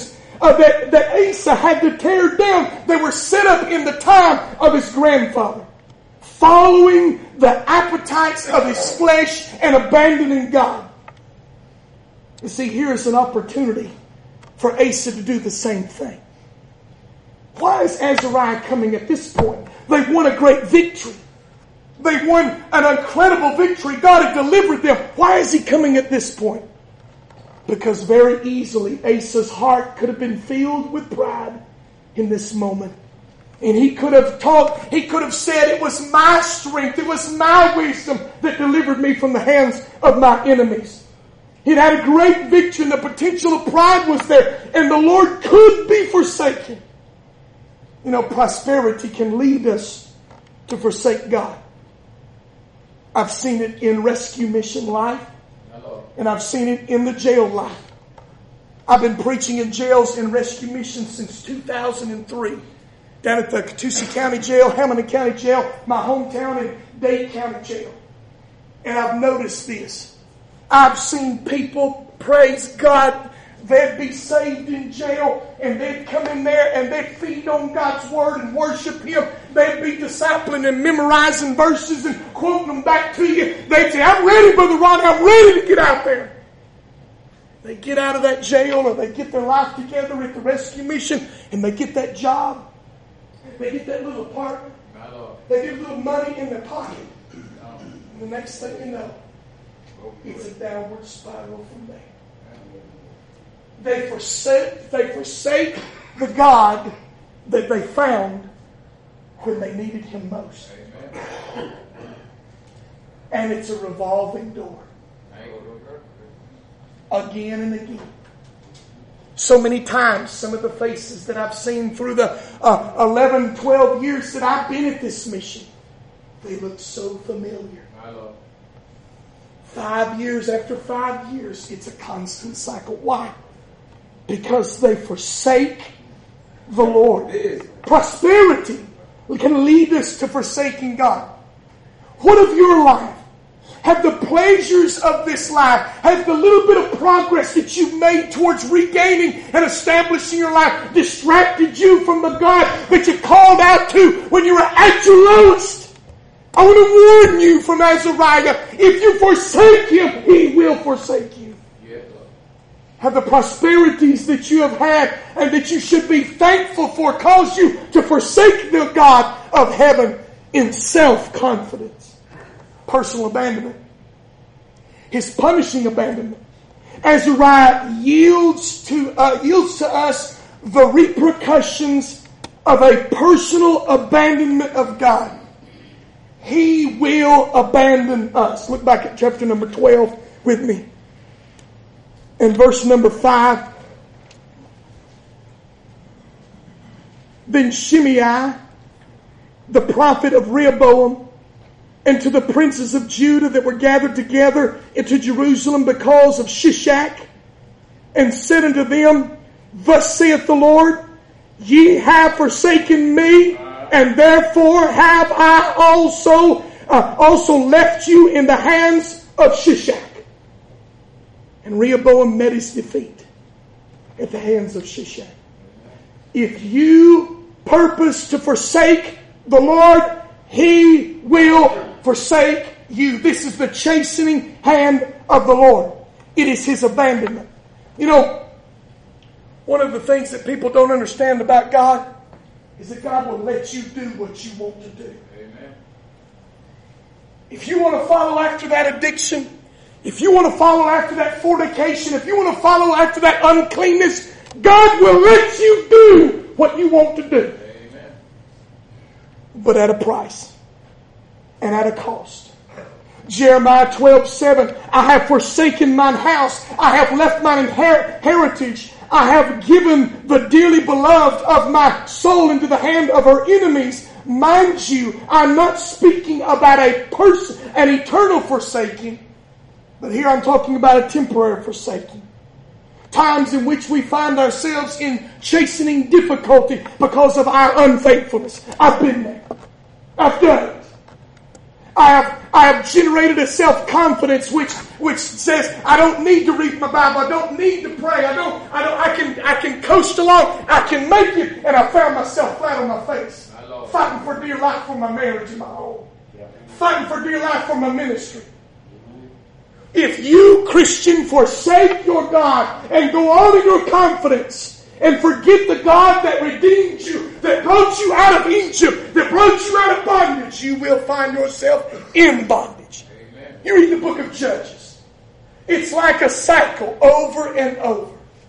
that Asa had to tear down, they were set up in the time of his grandfather, following the appetites of his flesh and abandoning God. You see, here is an opportunity for Asa to do the same thing. Why is Azariah coming at this point? They've won a great victory. They won an incredible victory. God had delivered them. Why is he coming at this point? Because very easily Asa's heart could have been filled with pride in this moment. And he could have said, it was my strength, it was my wisdom that delivered me from the hands of my enemies. He'd had a great victory and the potential of pride was there. And the Lord could be forsaken. You know, prosperity can lead us to forsake God. I've seen it in rescue mission life. And I've seen it in the jail life. I've been preaching in jails and rescue missions since 2003. Down at the Catoosa County Jail, Hamilton County Jail, my hometown, and Dade County Jail. And I've noticed this. I've seen people, praise God, they'd be saved in jail and they'd come in there and they'd feed on God's Word and worship Him. They'd be discipling and memorizing verses and quoting them back to you. They'd say, I'm ready, Brother Ron, I'm ready to get out there. They get out of that jail or they get their life together at the rescue mission and they get that job. They get that little apartment. They get a little money in their pocket. And the next thing you know, it's a downward spiral from there. They forsake the God that they found when they needed Him most. And it's a revolving door. Again and again. So many times, some of the faces that I've seen through the 11, 12 years that I've been at this mission, they look so familiar. 5 years after 5 years, it's a constant cycle. Why? Because they forsake the Lord. Prosperity can lead us to forsaking God. What of your life? Have the pleasures of this life, has the little bit of progress that you've made towards regaining and establishing your life distracted you from the God that you called out to when you were at your lowest? I want to warn you from Azariah, if you forsake Him, He will forsake you. Have the prosperities that you have had and that you should be thankful for caused you to forsake the God of heaven in self-confidence? Personal abandonment. His punishing abandonment. Azariah yields to us the repercussions of a personal abandonment of God. He will abandon us. Look back at chapter number 12 with me. In verse number 5. Then Shimei, the prophet of Rehoboam, and to the princes of Judah that were gathered together into Jerusalem because of Shishak, and said unto them, Thus saith the Lord, Ye have forsaken me, and therefore have I also left you in the hands of Shishak. And Rehoboam met his defeat at the hands of Shishak. If you purpose to forsake the Lord, He will forsake you. This is the chastening hand of the Lord. It is His abandonment. You know, one of the things that people don't understand about God is that God will let you do what you want to do. Amen. If you want to follow after that addiction, if you want to follow after that fornication, if you want to follow after that uncleanness, God will let you do what you want to do. Amen. But at a price. And at a cost. Jeremiah 12:7. I have forsaken mine house. I have left mine heritage. I have given the dearly beloved of my soul into the hand of her enemies. Mind you, I'm not speaking about an eternal forsaking. But here I'm talking about a temporary forsaking. Times in which we find ourselves in chastening difficulty because of our unfaithfulness. I've been there. I've done it. I I have generated a self-confidence which says I don't need to read my Bible. I don't need to pray. I can coast along. I can make it. And I found myself flat on my face, fighting for dear life for my marriage and my home, fighting for dear life for my ministry. If you, Christian, forsake your God and go on in your confidence and forget the God that redeemed you, that brought you out of Egypt, that brought you out of bondage, you will find yourself in bondage. Amen. You read the book of Judges. It's like a cycle over and over.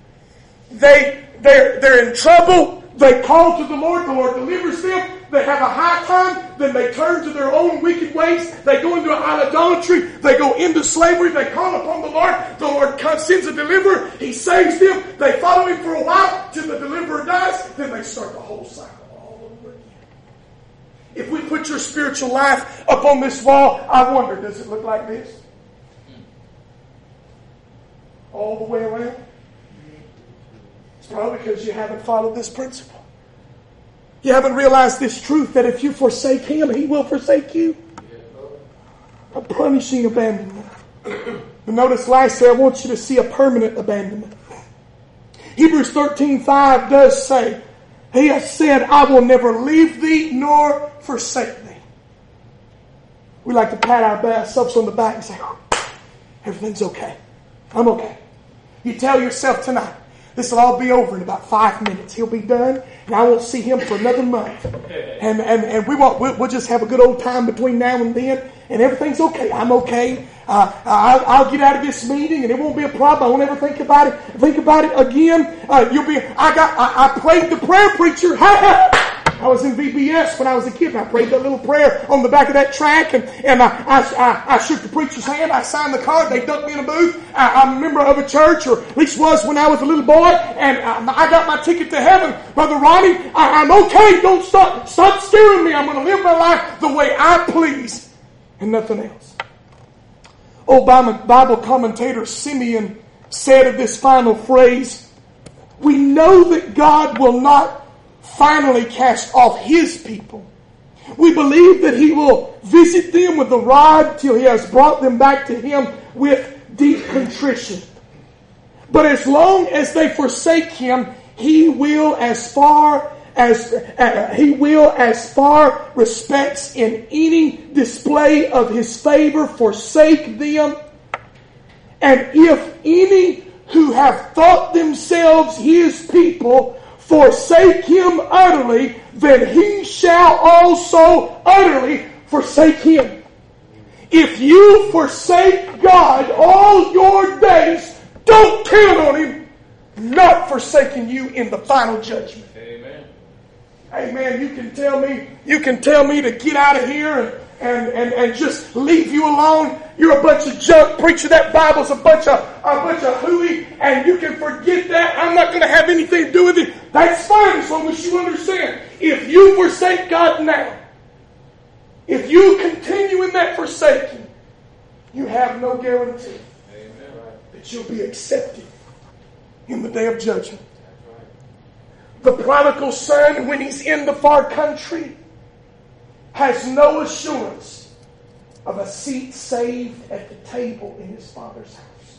They're in trouble. They call to the Lord delivers them. They have a high time, then they turn to their own wicked ways. They go into idolatry. They go into slavery. They call upon the Lord sends a deliverer. He saves them. They follow him for a while till the deliverer dies. Then they start the whole cycle all over again. If we put your spiritual life up on this wall, I wonder, does it look like this? All the way around? It's probably because you haven't followed this principle. You haven't realized this truth that if you forsake Him, He will forsake you. A punishing abandonment. But notice lastly, I want you to see a permanent abandonment. Hebrews 13:5 does say, He has said, I will never leave thee nor forsake thee. We like to pat ourselves on the back and say, everything's okay. I'm okay. You tell yourself tonight, this will all be over in about 5 minutes. He'll be done, and I won't see him for another month. And we'll just have a good old time between now and then, and everything's okay. I'm okay. I'll get out of this meeting, and it won't be a problem. I won't ever think about it. Think about it again. I prayed the prayer preacher. I was in VBS when I was a kid, and I prayed that little prayer on the back of that track, and I shook the preacher's hand. I signed the card. They dumped me in a booth. I'm a member of a church, or at least was when I was a little boy, and I got my ticket to heaven. Brother Ronnie, I'm okay. Don't stop scaring me. I'm going to live my life the way I please, and nothing else. Old Bible commentator Simeon said of this final phrase, we know that God will not finally cast off His people. We believe that He will visit them with the rod till He has brought them back to Him with deep contrition. But as long as they forsake Him, He will as far respects in any display of His favor forsake them. And if any who have thought themselves His people forsake Him utterly, then He shall also utterly forsake him. If you forsake God all your days, don't count on Him not forsaking you in the final judgment. Amen. Amen. You can tell me to get out of here and just leave you alone. You're a bunch of junk, preacher. That Bible's a bunch of hooey, and you can forget that. I'm not going to have anything to do with it. That's fine as long as you understand. If you forsake God now, if you continue in that forsaking, you have no guarantee that you'll be accepted in the day of judgment. The prodigal son, when he's in the far country, has no assurance of a seat saved at the table in his father's house.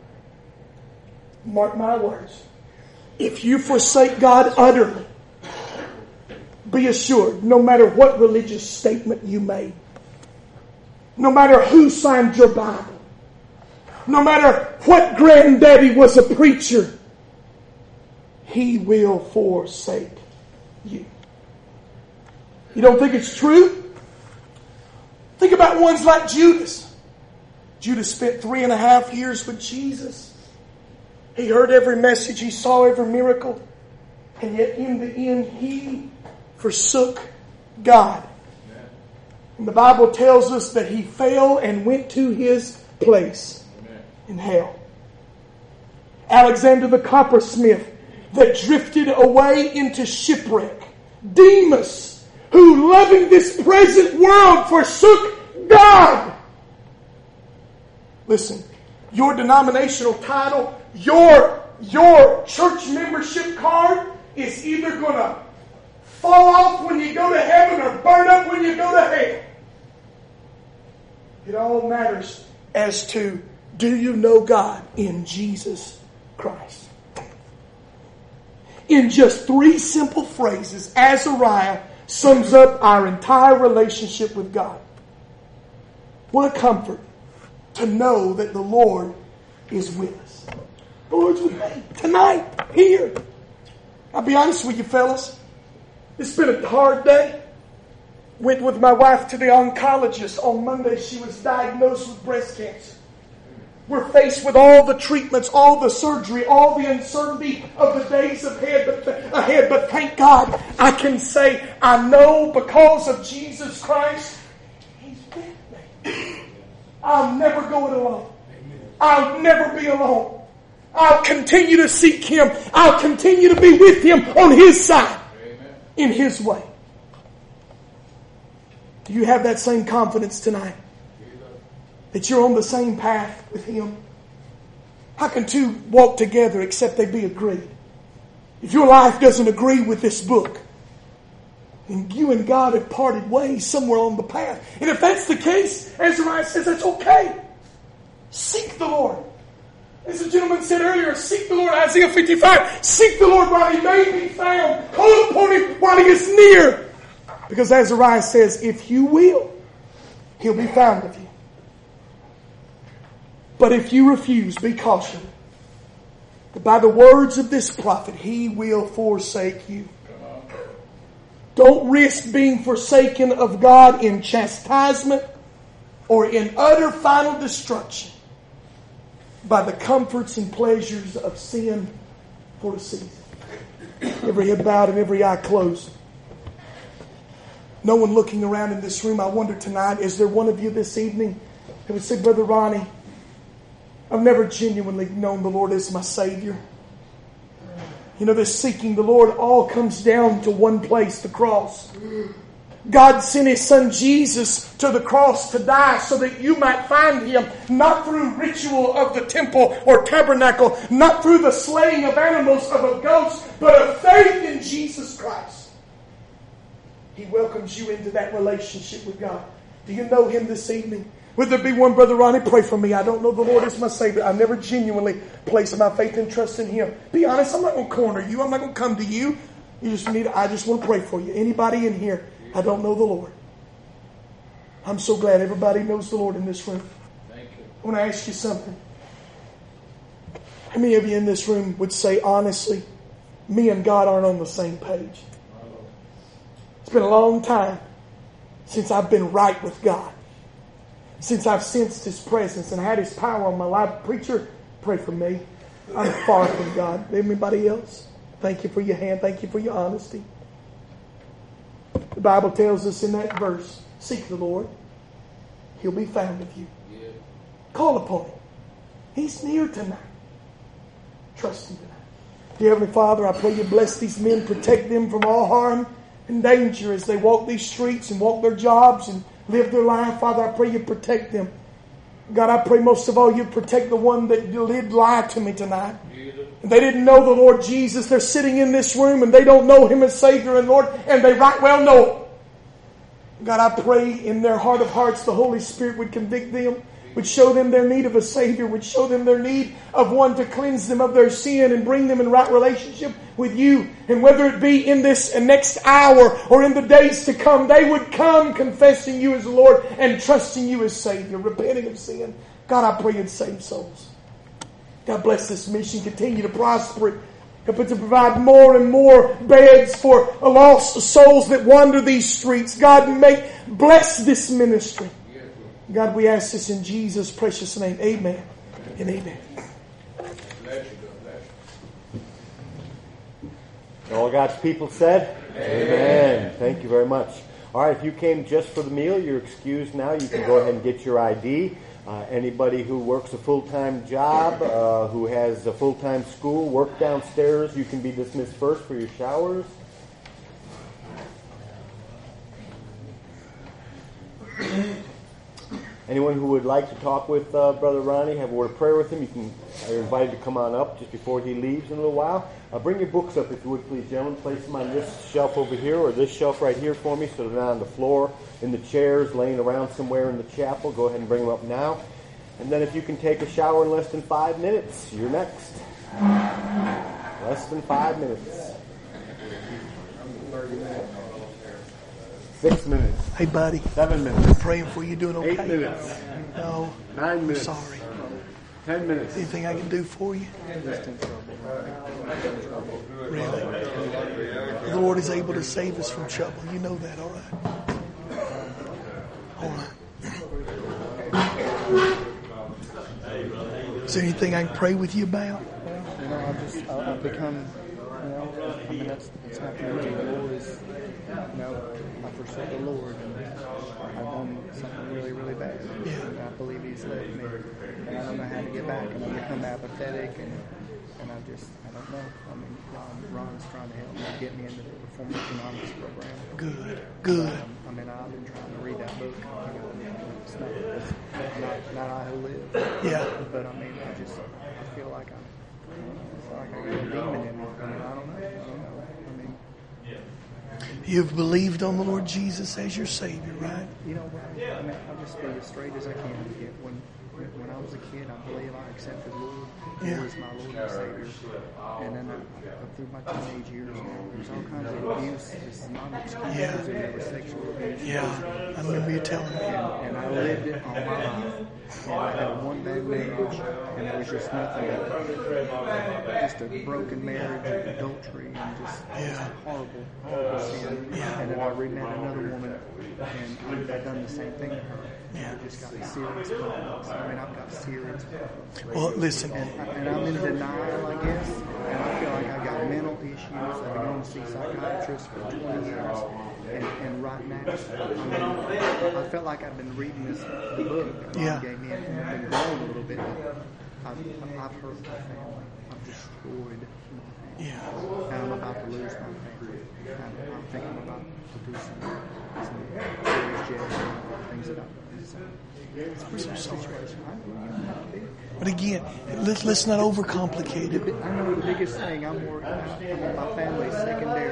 Mark my words. If you forsake God utterly, be assured, no matter what religious statement you made, no matter who signed your Bible, no matter what granddaddy was a preacher, he will forsake you. You don't think it's true? Think about ones like Judas. Judas spent 3.5 years with Jesus. He heard every message. He saw every miracle. And yet in the end, he forsook God. And the Bible tells us that he fell and went to his place in hell. Alexander the coppersmith that drifted away into shipwreck. Demas, who loving this present world forsook God. Listen, your denominational title, your church membership card is either going to fall off when you go to heaven or burn up when you go to hell. It all matters as to, do you know God in Jesus Christ? In just 3 simple phrases, Azariah sums up our entire relationship with God. What a comfort to know that the Lord is with us. The Lord's with me tonight, here. I'll be honest with you, fellas. It's been a hard day. Went with my wife to the oncologist. On Monday, she was diagnosed with breast cancer. We're faced with all the treatments, all the surgery, all the uncertainty of the days ahead. But thank God, I can say, I know because of Jesus Christ, He's with me. I'll never go it alone. I'll never be alone. I'll continue to seek Him. I'll continue to be with Him on His side, in His way. Do you have that same confidence tonight? That you're on the same path with Him? How can 2 walk together except they be agreed? If your life doesn't agree with this book, then you and God have parted ways somewhere on the path. And if that's the case, Azariah says that's okay. Seek the Lord. As the gentleman said earlier, seek the Lord, Isaiah 55. Seek the Lord while He may be found. Call upon Him while He is near. Because Azariah says, if you will, He'll be found of you. But if you refuse, be cautioned that by the words of this prophet, He will forsake you. Don't risk being forsaken of God in chastisement or in utter final destruction by the comforts and pleasures of sin for a season. Every head bowed and every eye closed. No one looking around in this room. I wonder tonight, is there one of you this evening who would say, Brother Ronnie, I've never genuinely known the Lord as my Savior. You know, this seeking the Lord all comes down to one place, the cross. God sent His Son Jesus to the cross to die so that you might find Him, not through ritual of the temple or tabernacle, not through the slaying of animals of a ghost, but of faith in Jesus Christ. He welcomes you into that relationship with God. Do you know Him this evening? Would there be one, Brother Ronnie, pray for me. I don't know the Lord as my Savior. I've never genuinely placed my faith and trust in Him. Be honest, I'm not going to corner you. I'm not going to come to you. I just want to pray for you. Anybody in here, I don't know the Lord. I'm so glad everybody knows the Lord in this room. Thank you. I want to ask you something. How many of you in this room would say, honestly, me and God aren't on the same page? It's been a long time since I've been right with God. Since I've sensed His presence and had His power on my life. Preacher, pray for me. I'm far from God. Anybody else? Thank you for your hand. Thank you for your honesty. The Bible tells us in that verse, seek the Lord. He'll be found of you. Yeah. Call upon Him. He's near tonight. Trust Him tonight. Dear Heavenly Father, I pray You bless these men, protect them from all harm and danger as they walk these streets and walk their jobs and live their life. Father, I pray You protect them. God, I pray most of all You protect the one that did lie to me tonight. And they didn't know the Lord Jesus. They're sitting in this room and they don't know Him as Savior and Lord, and they right well know Him. God, I pray in their heart of hearts the Holy Spirit would convict them, would show them their need of a Savior, would show them their need of one to cleanse them of their sin and bring them in right relationship with You. And whether it be in this next hour or in the days to come, they would come confessing You as Lord and trusting You as Savior, repenting of sin. God, I pray You'd save souls. God bless this mission. Continue to prosper it. Help it to provide more and more beds for lost souls that wander these streets. God, bless this ministry. God, we ask this in Jesus' precious name. Amen and amen. All God's people said? Amen. Thank you very much. All right, if you came just for the meal, you're excused now. You can go ahead and get your ID. Anybody who works a full-time job, who has a full-time school, work downstairs, you can be dismissed first for your showers. Anyone who would like to talk with Brother Ronnie, have a word of prayer with him, you're invited to come on up just before he leaves in a little while. Bring your books up if you would, please, gentlemen. Place them on this shelf over here or this shelf right here for me so they're not on the floor, in the chairs, laying around somewhere in the chapel. Go ahead and bring them up now. And then if you can take a shower in less than 5 minutes, you're next. Less than 5 minutes. 6 minutes. Hey, buddy. 7 minutes. I'm praying for you. Doing okay? 8 minutes. No. 9 minutes. Sorry. 10 minutes. Anything I can do for you? Really? The Lord is able to save us from trouble. You know that, all right? All right. Is there anything I can pray with you about? I've become, that's happened to me. The Lord is, I forsook the Lord, and I've done something really, really bad. Yeah. And I believe He's left me, and I don't know how to get back, and I've become apathetic, and I don't know. I mean, Ron's trying to help me get me into the Performance Economics program. Good. I've been trying to read that book. It's not I Who Live. Yeah. But I feel like I got a demon in me. I don't know. You've believed on the Lord Jesus as your Savior, right? You know what? I'll just be as straight as I can. When I was a kid, I believe I accepted the Lord. He was my Lord and Savior. And then through my teenage years, there's all kinds of abuse. This is not an excuse. Yeah. There was sexual abuse. Yeah. I remember you telling me. And I lived it all my life. And I had one bad marriage, and it was just nothing but just a broken marriage, adultery, and just horrible sin. Yeah. And then I remarried another woman, and I've done the same thing to her. Yeah. I just got serious problems. I've got serious problems. Well, listen. And I'm in denial, I guess. And I feel like I've got mental issues. I've been going to see psychiatrists for 20 years. And right now, I felt like I've been reading the book that Ron gave me, and I've been growing a little bit. I've hurt my family. I've destroyed my family. Yeah. And I'm about to lose my family. I think I'm about to do some serious jail things that I've done. It's a pretty bad situation. But again, let's not overcomplicate it. I know the biggest thing I'm working on my family's secondary.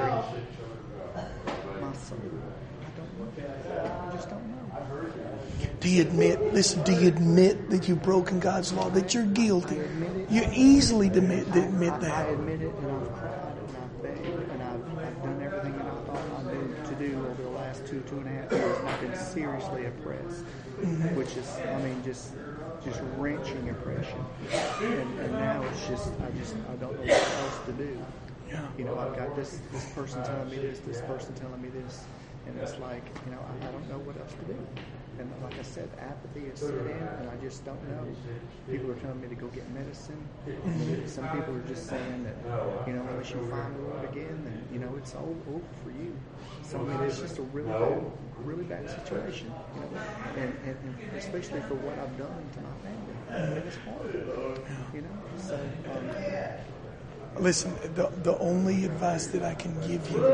My soul. I don't know. I just don't know. Do you admit that you've broken God's law, that you're guilty? You easily admit I that. admit it, and I've cried, and I've begged, and I've done everything that I thought I knew to do over the last 2.5 years, and I've been seriously oppressed, which is, just wrenching oppression. And now it's just, I don't know what else to do. Yeah. I've got this person telling me this person telling me this, and it's like, I don't know what else to do. And like I said, apathy has set in, and I just don't know. People are telling me to go get medicine. Some people are just saying that, unless you find the Lord again, then, it's over for you. So, it's just a really bad situation, and especially for what I've done to my family. It's horrible, So, Listen, the only advice that I can give you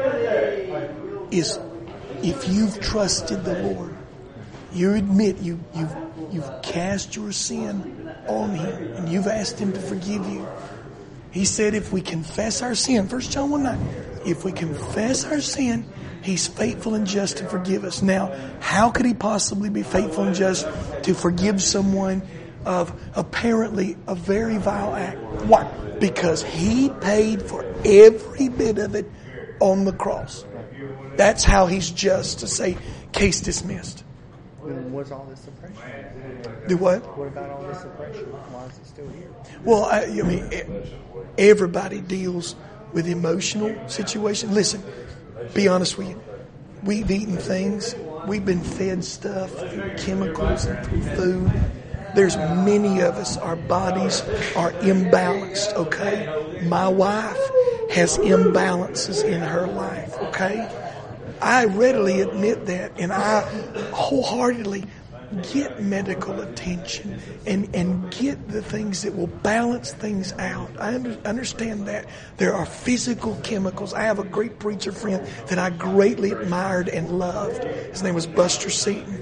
is, if you've trusted the Lord, you admit you've cast your sin on Him, and you've asked Him to forgive you. He said, if we confess our sin, 1 John 1:9, if we confess our sin, He's faithful and just to forgive us. Now, how could He possibly be faithful and just to forgive someone of apparently a very vile act? Why? Because He paid for every bit of it on the cross. That's how He's just to say, case dismissed. Then what's all this oppression? Do what? What about all this oppression? Why is it still here? Well, everybody deals with emotional situation. Listen, be honest with you. We've eaten things. We've been fed stuff through chemicals and through food. There's many of us, our bodies are imbalanced, okay? My wife has imbalances in her life, okay? I readily admit that, and I wholeheartedly get medical attention and get the things that will balance things out. I understand that. There are physical chemicals. I have a great preacher friend that I greatly admired and loved. His name was Buster Seaton.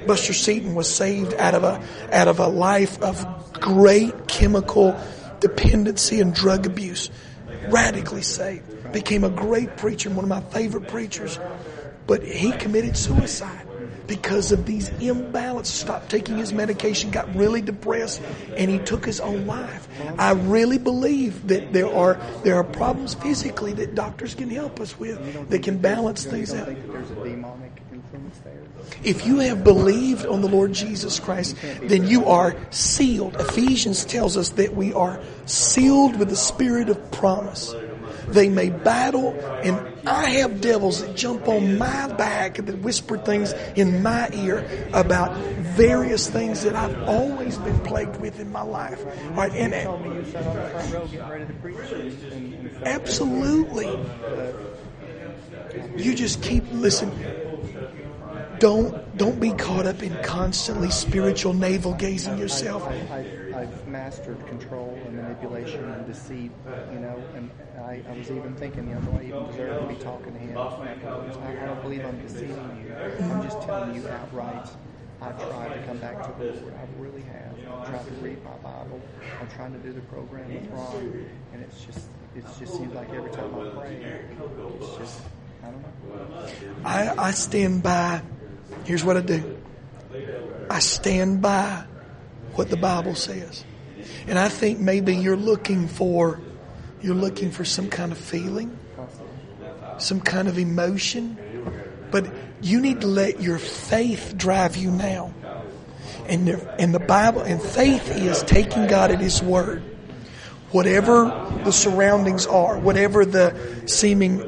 Buster Seaton was saved out of a life of great chemical dependency and drug abuse. Radically saved. Became a great preacher, one of my favorite preachers. But he committed suicide because of these imbalances. Stopped taking his medication, got really depressed, and he took his own life. I really believe that there are problems physically that doctors can help us with that can balance things out. There's a demonic influence there. If you have believed on the Lord Jesus Christ, then you are sealed. Ephesians tells us that we are sealed with the spirit of promise. They may battle, and I have devils that jump on my back and that whisper things in my ear about various things that I've always been plagued with in my life. All right, You told me you sat on the front row getting ready to preach. absolutely. You just listen. Don't be caught up in constantly spiritual navel gazing yourself. I've mastered control and manipulation and deceit, and I was even thinking, do I even deserve to be talking to him afterwards? I don't believe I'm deceiving you. I'm just telling you outright, I've tried to come back to the Lord. I really have. I'm trying to read my Bible. I'm trying to do the program with Ron, and it just seems like every time I pray, it's just, I don't know. I stand by. Here's what I do. I stand by what the Bible says. And I think maybe you're looking for some kind of feeling, some kind of emotion, but you need to let your faith drive you now. And the Bible, and faith is taking God at His word. Whatever the surroundings are, whatever the seeming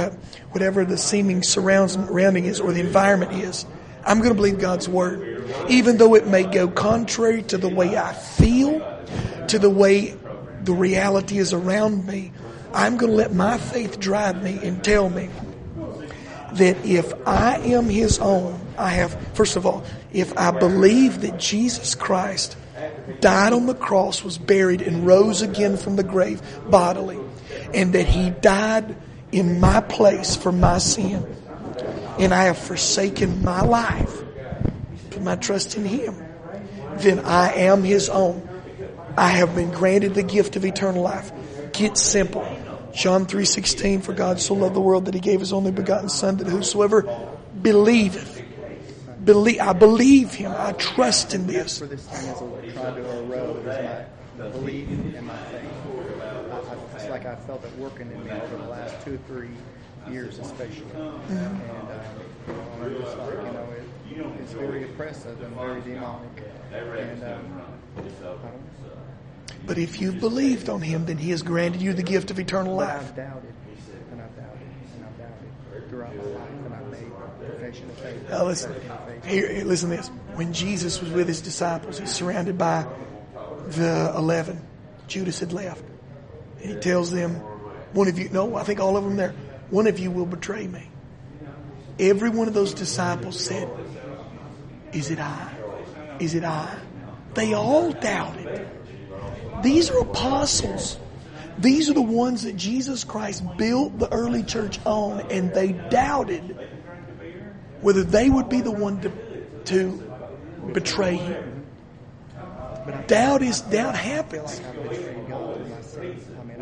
surrounding is or the environment is, I'm going to believe God's word. Even though it may go contrary to the way I feel, to the way the reality is around me, I'm going to let my faith drive me and tell me that if I am His own, first of all, if I believe that Jesus Christ died on the cross, was buried, and rose again from the grave bodily, and that He died in my place for my sin, and I have forsaken my life, put my trust in Him, then I am His own. I have been granted the gift of eternal life. Get simple. John 3:16, for God so loved the world that He gave His only begotten Son, that whosoever believeth, I believe Him. I trust in this. For this thing as a tribe or a road is my belief and my faith. It's like I felt it working in me over the last 2 or 3 years especially. And it's like, it's very oppressive and very demonic. And I don't know. But if you've believed on Him, then He has granted you the gift of eternal life. I've doubted, and I've doubted throughout my life, and I've made profession of faith. Now listen to this. When Jesus was with His disciples, He's surrounded by the 11. Judas had left. And He tells them, I think all of them there, one of you will betray me. Every one of those disciples said, is it I? Is it I? They all doubted. These are apostles. These are the ones that Jesus Christ built the early church on, and they doubted whether they would be the one to betray Him. Doubt happens. I've betrayed God and myself. I mean,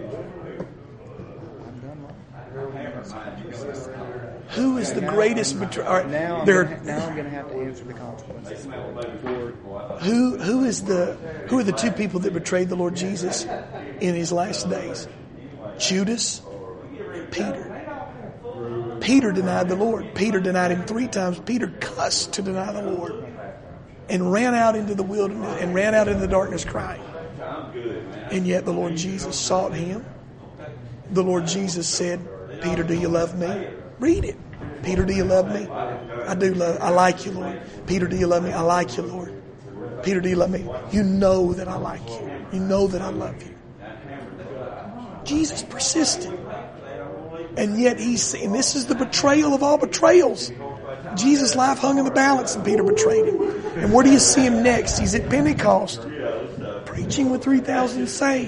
I've done wrong. Who is the greatest betrayer? Now I'm going to have to answer the consequences for Who are the two people that betrayed the Lord Jesus in His last days? Judas and Peter. Peter denied the Lord. Peter denied Him 3 times. Peter cussed to deny the Lord and ran out into the wilderness and ran out into the darkness crying. And yet the Lord Jesus sought him. The Lord Jesus said, Peter, do you love me? Read it. Peter, do you love me? I like you, Lord. Peter, do you love me? I like you, Lord. Peter, do you love me? You know that I like you. You know that I love you. Jesus persisted. And yet and this is the betrayal of all betrayals. Jesus' life hung in the balance and Peter betrayed Him. And where do you see Him next? He's at Pentecost, preaching with 3,000 saved.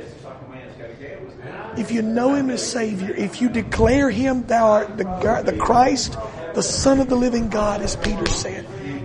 If you know Him as Savior, if you declare Him, thou art the Christ, the Son of the living God, as Peter said,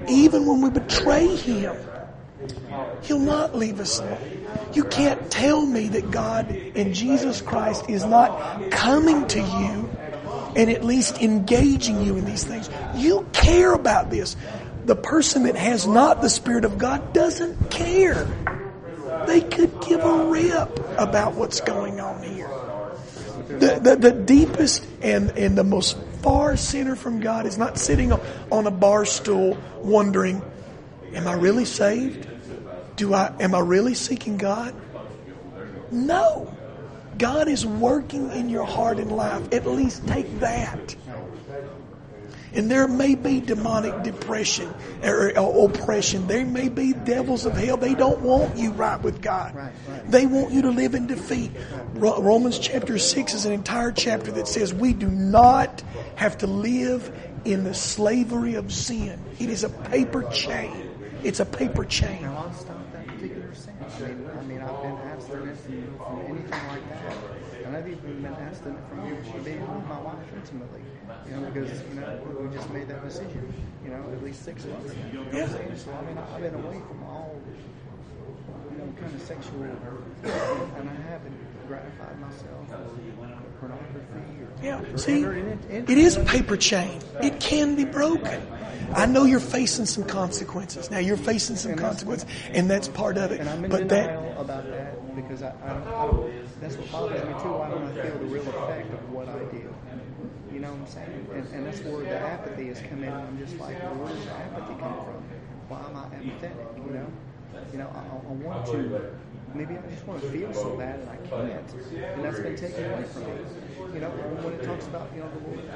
even when we betray Him, He'll not leave us alone. You can't tell me that God and Jesus Christ is not coming to you and at least engaging you in these things. You care about this. The person that has not the Spirit of God doesn't care. They could give a rip about what's going on here. The deepest and the most far sinner from God is not sitting on a bar stool wondering, am I really saved? Am I really seeking God? No. God is working in your heart and life. At least take that. And there may be demonic depression or oppression. There may be devils of hell. They don't want you right with God. They want you to live in defeat. Romans chapter 6 is an entire chapter that says we do not have to live in the slavery of sin. It is a paper chain. It's a paper chain. Now, I'll stop that particular sin. I mean, I've been abstinent from anything like that. And I've even been abstinent from being with my wife intimately. Because, we just made that decision, at least 6 months ago. Yeah. So, I've been away from all, kind of sexual, and I haven't gratified myself with pornography or... Yeah, see, it is a paper chain. It can be broken. I know you're facing some consequences. Now, you're facing some consequences, and that's part of it. And I'm in denial about that because I don't, that's what bothers me too. I don't feel the real effect of what I do. You know what I'm saying? And that's where the apathy has come in. I'm just like, well, where does the apathy come from? Why am I apathetic? I want to. Maybe I just want to feel so bad and I can't, and that's been taken away from me. When it talks about the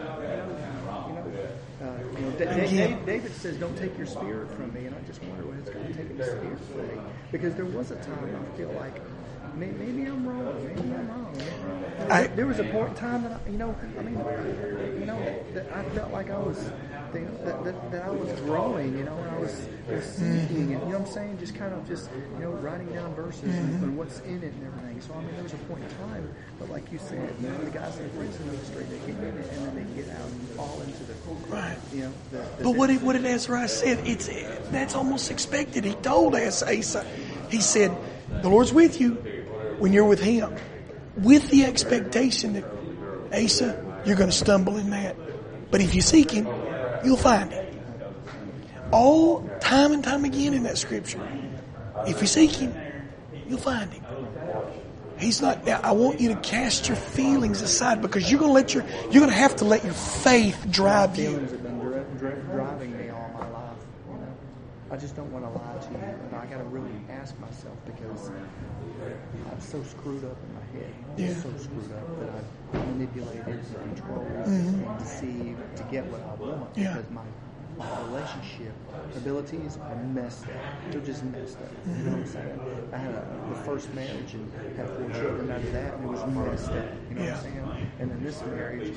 Lord, David says, "Don't take your spirit from me," and I just wonder when it's going to take the spirit from me, because there was a time I feel like maybe I'm wrong. There was a point in time that that I felt like I was. That I was growing, and I was seeking, and what I'm saying, just writing down verses and what's in it and everything. So there was a point in time, but like you said, the guys in the prison industry, they get in it and then they get out and fall into the right. But what did Azariah said? That's almost expected. He told Asa, he said, "The Lord's with you when you're with Him," with the expectation that Asa, you're going to stumble in that, but if you seek Him, you'll find Him. All time and time again in that scripture. If you seek Him, you'll find Him. He's not. Now, I want you to cast your feelings aside, because you're going to have to let your faith drive you. Feelings have been driving me all my life. I just don't want to lie to you. I got to really ask myself, because I'm so screwed up in my head. Yeah. So screwed up that I've manipulated and controlled and deceived to get what I want, because my relationship abilities are messed up. They're just messed up. You know what I'm saying? I had the first marriage and had 4 children out of that, and it was messed up. You know what I'm saying? And then this marriage,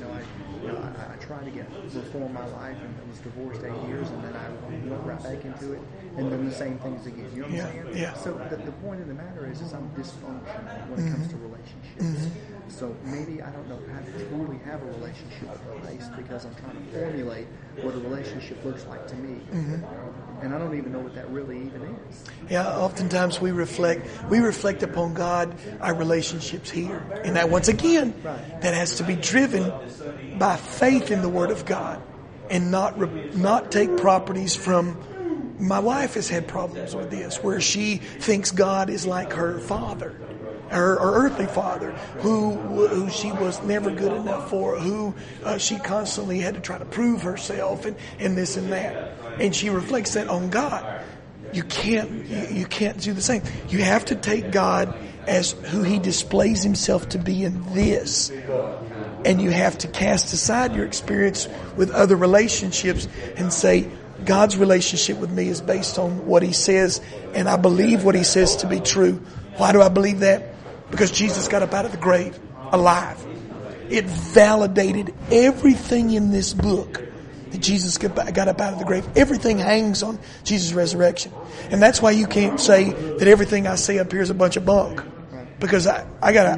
I tried to reform my life, and I was divorced 8 years, and then I went right back into it, and then the same things again. You know what I'm saying? Yeah. So the point of the matter is I'm dysfunctional when it comes to relationships. So maybe I don't know how to truly have a relationship with Christ, because I'm trying to formulate what a relationship looks like to me. And I don't even know what that really even is. Yeah, oftentimes we reflect upon God, our relationships here. And that, once again, that has to be driven by faith in the Word of God, and not take properties from. My wife has had problems with this, where she thinks God is like her father, her earthly father, who she was never good enough for, who she constantly had to try to prove herself, and this and that. And she reflects that on God. You can't do the same. You have to take God as who He displays Himself to be in this. And you have to cast aside your experience with other relationships and say, God's relationship with me is based on what He says, and I believe what He says to be true. Why do I believe that? Because Jesus got up out of the grave alive. It validated everything in this book, that Jesus got up out of the grave. Everything hangs on Jesus' resurrection. And that's why you can't say that everything I say up here is a bunch of bunk. Because I got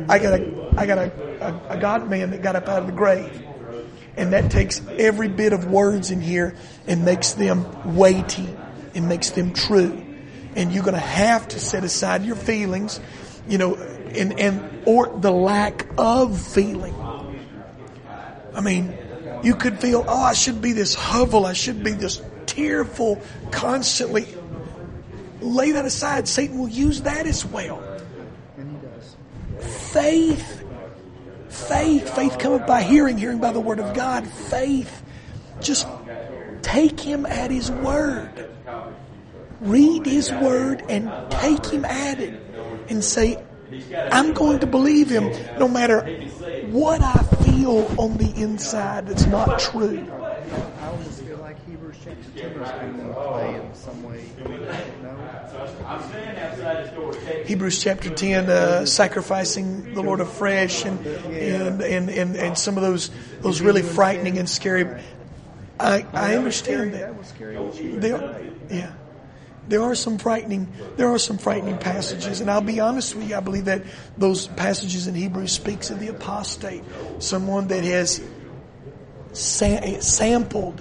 a God man that got up out of the grave. And that takes every bit of words in here and makes them weighty It makes them true. And you're going to have to set aside your feelings, or the lack of feeling. I mean, you could feel, I should be this hovel, I should be this tearful, constantly. Lay that aside. Satan will use that as well. And he does. Faith cometh by hearing, hearing by the word of God. Faith. Just take him at his word. Read his word and take him at it. And say, I'm going to believe him no matter what I feel on the inside that's not true. I almost feel like Hebrews chapter 10 is going to play in some way. Hebrews chapter 10, sacrificing the Lord afresh, and some of those really frightening and scary. I understand that. That was scary. There are some frightening passages, and I'll be honest with you, I believe that those passages in Hebrews speaks of the apostate, someone that has sampled,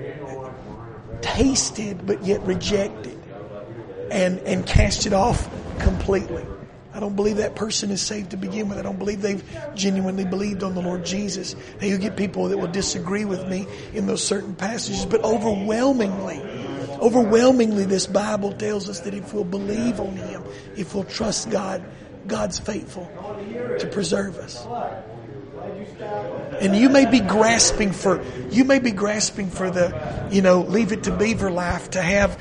tasted, but yet rejected, and cast it off completely. I don't believe that person is saved to begin with. I don't believe they've genuinely believed on the Lord Jesus. Now, you get people that will disagree with me in those certain passages, but overwhelmingly, this Bible tells us that if we'll believe on Him, if we'll trust God, God's faithful to preserve us. And you may be grasping for the, leave it to Beaver life, to have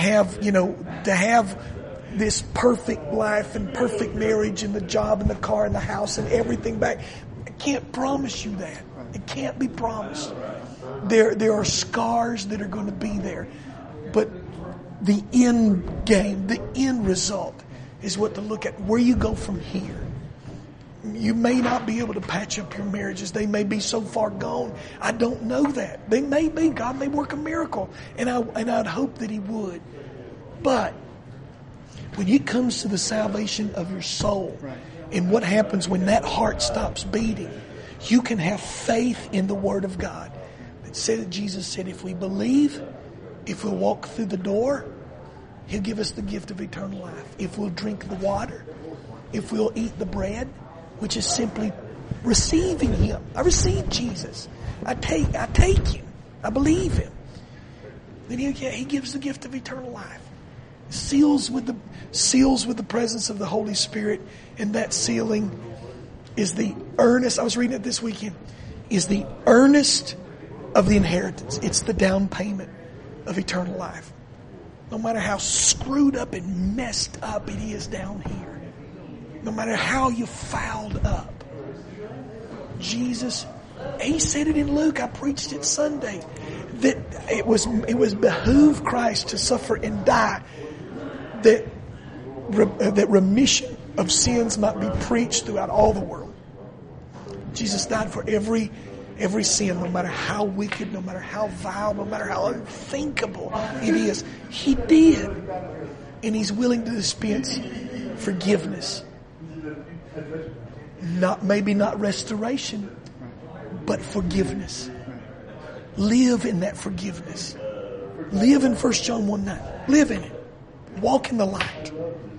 this perfect life and perfect marriage and the job and the car and the house and everything back. I can't promise you that. It can't be promised. There are scars that are going to be there. But the end game, the end result is what to look at. Where you go from here. You may not be able to patch up your marriages. They may be so far gone. I don't know that. They may be. God may work a miracle. And I'd hope that He would. But when it comes to the salvation of your soul, and what happens when that heart stops beating, you can have faith in the Word of God. Jesus said, if we believe, if we'll walk through the door, He'll give us the gift of eternal life. If we'll drink the water, if we'll eat the bread, which is simply receiving Him. I receive Jesus. I take Him. I believe Him. Then He gives the gift of eternal life. Seals with the presence of the Holy Spirit, and that sealing is the earnest. I was reading it this weekend. Is the earnest of the inheritance. It's the down payment of eternal life. No matter how screwed up and messed up it is down here, no matter how you fouled up, Jesus, He said it in Luke. I preached it Sunday that it was behoove Christ to suffer and die, that remission of sins might be preached throughout all the world. Jesus died for every sin, no matter how wicked, no matter how vile, no matter how unthinkable it is. He did. And He's willing to dispense forgiveness. Maybe not restoration, but forgiveness. Live in that forgiveness. Live in 1 John 1:9. Live in it. Walk in the light.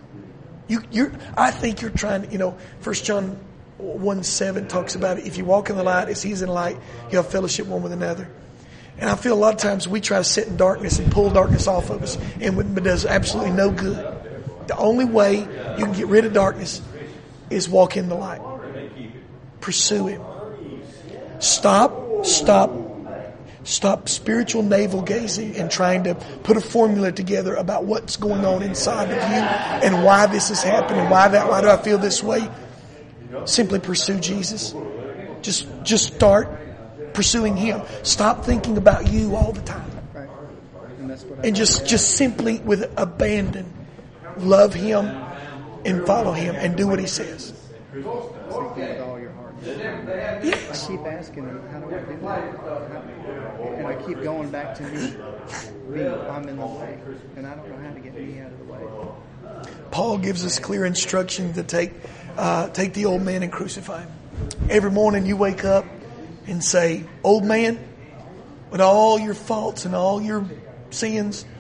I think you're trying to, 1 John 1:7 talks about it. If you walk in the light as He's in the light, you have fellowship one with another. And I feel a lot of times we try to sit in darkness and pull darkness off of us, and it does absolutely no good. The only way you can get rid of darkness is walk in the light. Pursue Him. Stop spiritual navel gazing and trying to put a formula together about what's going on inside of you and why this is happening, why do I feel this way. Simply pursue Jesus. Just start pursuing Him. Stop thinking about you all the time. Right. And just simply with abandon, love Him and follow Him and do what He says. Seek Him with all your heart. Yes. I keep asking Him, how do I do that? And I keep going back to me. I'm in the way. And I don't know how to get me out of the way. Paul gives us clear instruction to take the old man and crucify him. Every morning you wake up and say, old man, with all your faults and all your sins,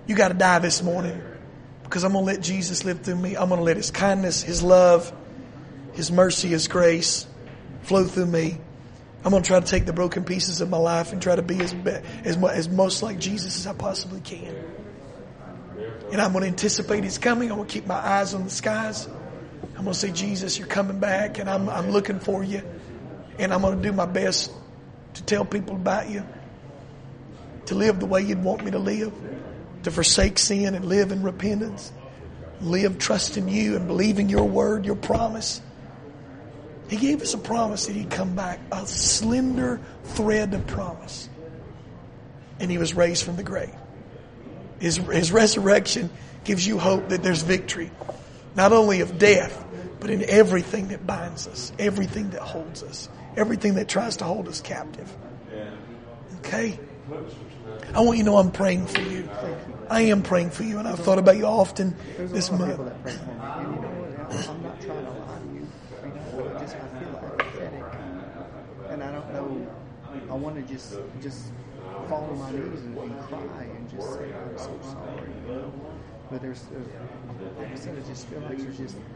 You got to die this morning, because I'm going to let Jesus live through me. I'm going to let His kindness, His love, His mercy, His grace flow through me. I'm going to try to take the broken pieces of my life and try to be as most like Jesus as I possibly can. And I'm going to anticipate His coming. I'm going to keep my eyes on the skies. I'm going to say, Jesus, you're coming back, and I'm looking for you. And I'm going to do my best to tell people about you, to live the way you'd want me to live, to forsake sin and live in repentance, live trusting you and believing your word, your promise. He gave us a promise that He'd come back, a slender thread of promise. And He was raised from the grave. His resurrection gives you hope that there's victory, not only of death, but in everything that binds us, everything that holds us, everything that tries to hold us captive. Okay? I want you to know I'm praying for you. I am praying for you, and I've thought about you often this month. I'm not trying to lie to you. I feel apathetic, and I don't know. I want to just fall on my knees and cry and just say I'm so sorry. But there's, like I said, I just feel like there's just an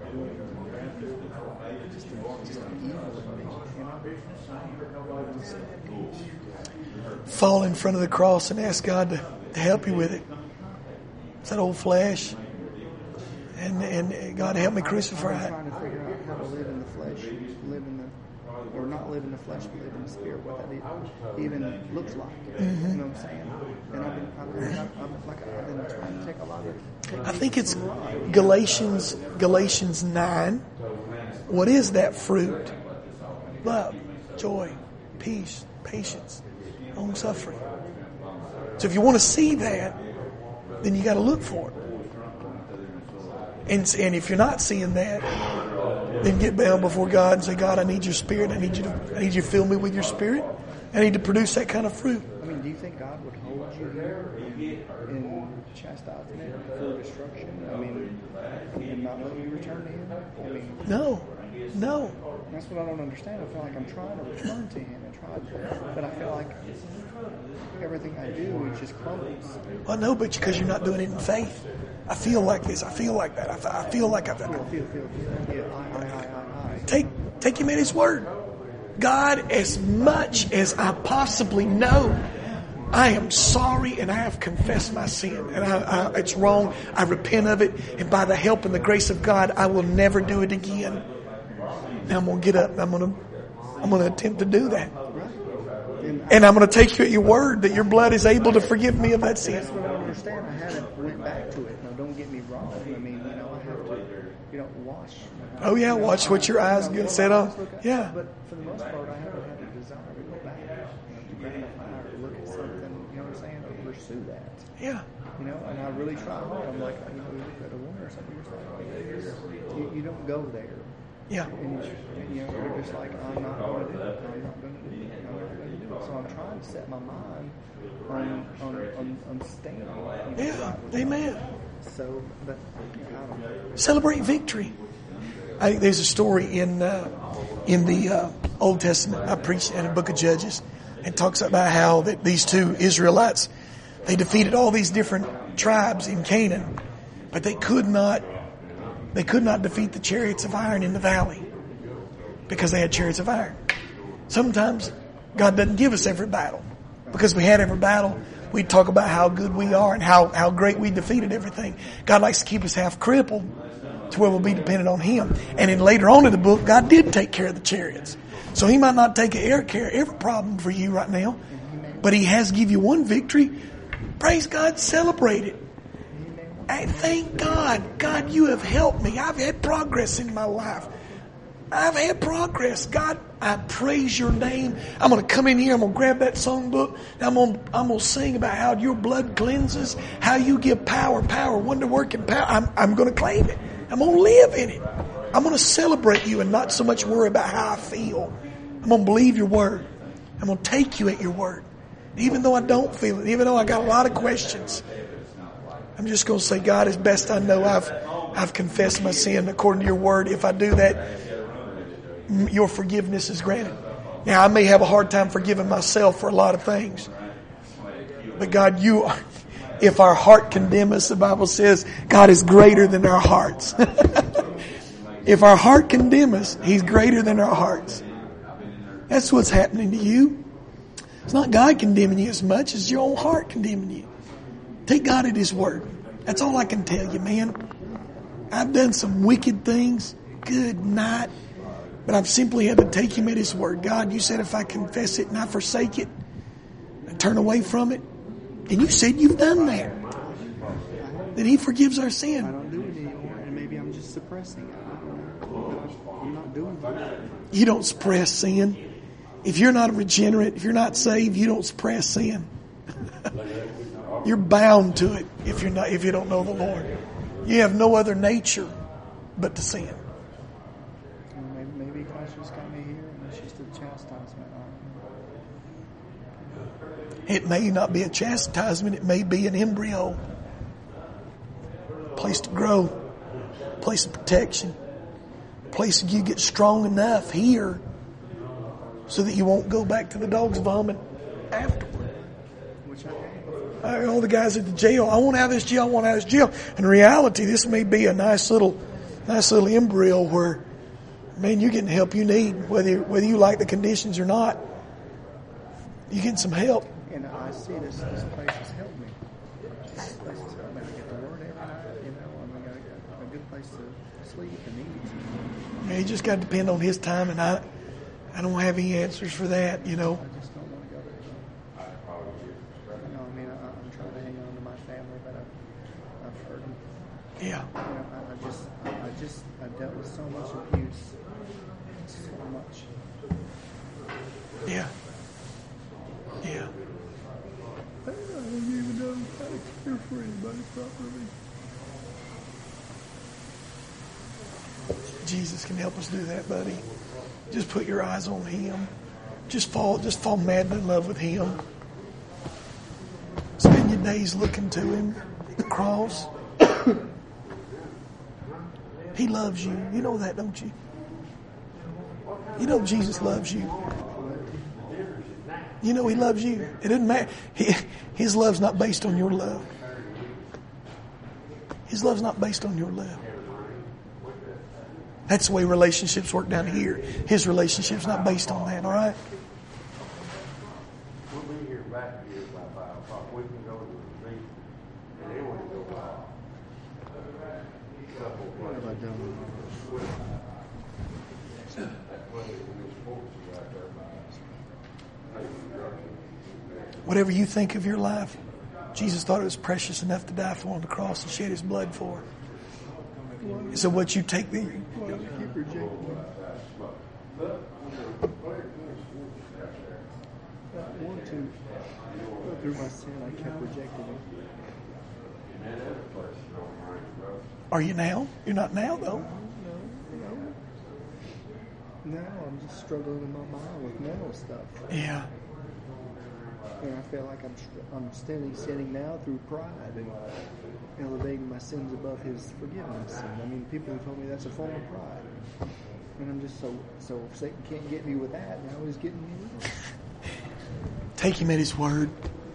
evil in me. Fall in front of the cross and ask God to help you with it. It's that old flesh. And God help me crucify it. I'm trying to figure out how to live in the flesh, or not live in the flesh, but live in the spirit. What that even looks like. Mm-hmm. You know what I'm saying? And I've been trying to take a lot of. I think it's Galatians 9. What is that fruit? Love, joy, peace, patience, long suffering. So if you want to see that, then you got to look for it. And if you're not seeing that, then get bound before God and say, God, I need your spirit. I need you to fill me with your spirit. I need to produce that kind of fruit. I mean, do you think God would hold you here in chastisement for destruction? I mean, and not let you return to Him? I mean, No. That's what I don't understand. I feel like I'm trying to return to Him, but I feel like everything I do is just crumbles. Well, no, but because you're not doing it in faith. I feel like this. I feel like that. I feel like I've done it. Yeah, Take Him at His word. God, as much as I possibly know, I am sorry and I have confessed my sin. And it's wrong. I repent of it. And by the help and the grace of God, I will never do it again. Now I'm going to get up. I'm going to attempt to do that. And I'm going to take you at your word that your blood is able to forgive me of that sin. That's what I don't understand. I haven't went back to it. Now, don't get me wrong. I mean, I have to, watch. Oh, yeah, watch what your eyes get set on. Yeah. But for the most part, I haven't had a desire to go back, to gratify or look at something, you know what I'm saying, or pursue that. Yeah. And I really try hard. I'm like, we look at a woman or something, you don't go there. Yeah. And you're just like, I'm not going to do it. I'm not going to do it. I'm not going to do it. So I'm trying to set my mind on staying. Yeah. Amen. So, but I don't know. Celebrate victory. There's a story in the Old Testament I preached in the book of Judges. It talks about how that these two Israelites, they defeated all these different tribes in Canaan, but they could not defeat the chariots of iron in the valley because they had chariots of iron. Sometimes God doesn't give us every battle. Because we had every battle, we talk about how good we are and how great we defeated everything. God likes to keep us half crippled to where we'll be dependent on Him. And then later on in the book, God did take care of the chariots. So He might not take care of every problem for you right now, but He has give you one victory. Praise God, celebrate it. And thank God. God, you have helped me. I've had progress in my life. I've had progress. God, I praise your name. I'm going to come in here. I'm going to grab that songbook. I'm going to sing about how your blood cleanses, how you give power, wonder-working power. I'm going to claim it. I'm going to live in it. I'm going to celebrate you and not so much worry about how I feel. I'm going to believe your word. I'm going to take you at your word. Even though I don't feel it, even though I got a lot of questions, I'm just going to say, God, as best I know, I've confessed my sin according to your word. If I do that, your forgiveness is granted. Now, I may have a hard time forgiving myself for a lot of things. But God, you If our heart condemn us, the Bible says God is greater than our hearts. If our heart condemn us, He's greater than our hearts. That's what's happening to you. It's not God condemning you as much as your own heart condemning you. Take God at His word. That's all I can tell you, man. I've done some wicked things. Good night. But I've simply had to take Him at His word. God, you said if I confess it and I forsake it and turn away from it, and you said you've done that, that He forgives our I sin. don't do it anymore, and maybe I'm just suppressing it. I'm not doing it. You don't suppress sin. If you're not a regenerate, if you're not saved, you don't suppress sin. You're bound to it if you don't know the Lord. You have no other nature but to sin. Maybe God's just got me here, and it's just a chastisement. It may not be a chastisement. It may be an embryo. Place to grow. Place of protection. Place that you get strong enough here so that you won't go back to the dog's vomit afterward. Which I have. All the guys at the jail, I want out of this jail, I want out of this jail. In reality, this may be a nice little embryo where, man, you're getting the help you need, whether you like the conditions or not. You're getting some help. And I see this place has helped me. This place has helped me. I get the word every night, I got a good place to sleep and eat. Yeah, you just got to depend on His time, and I don't have any answers for that, I just don't want to go there. I'm trying to hang on to my family, but I've hurt them. Yeah. I dealt with so much abuse. So much. Yeah. Yeah. I don't even know how to care for anybody properly. Jesus can help us do that, buddy. Just put your eyes on Him. Just fall madly in love with Him. Spend your days looking to Him, the cross. He loves you. You know that, don't you? You know Jesus loves you. You know He loves you. It doesn't matter. His love's not based on your love. His love's not based on your love. That's the way relationships work down here. His relationship's not based on that, all right? We'll be here back here by 5 o'clock. We can go to the meeting, and they want to go by a couple of What have I done? Whatever you think of your life, Jesus thought it was precious enough to die for on the cross and shed His blood for. So what you take the... Why do I keep rejecting him? I want to. But through my sin, I kept rejecting him. Are you now? You're not now, though. No. Now I'm just struggling in my mind with mental stuff. Yeah. And I feel like I'm sinning now through pride and elevating my sins above His forgiveness. And I mean, people have told me that's a form of pride. And I'm just so if Satan can't get me with that, now He's getting me with it. Take Him at His word.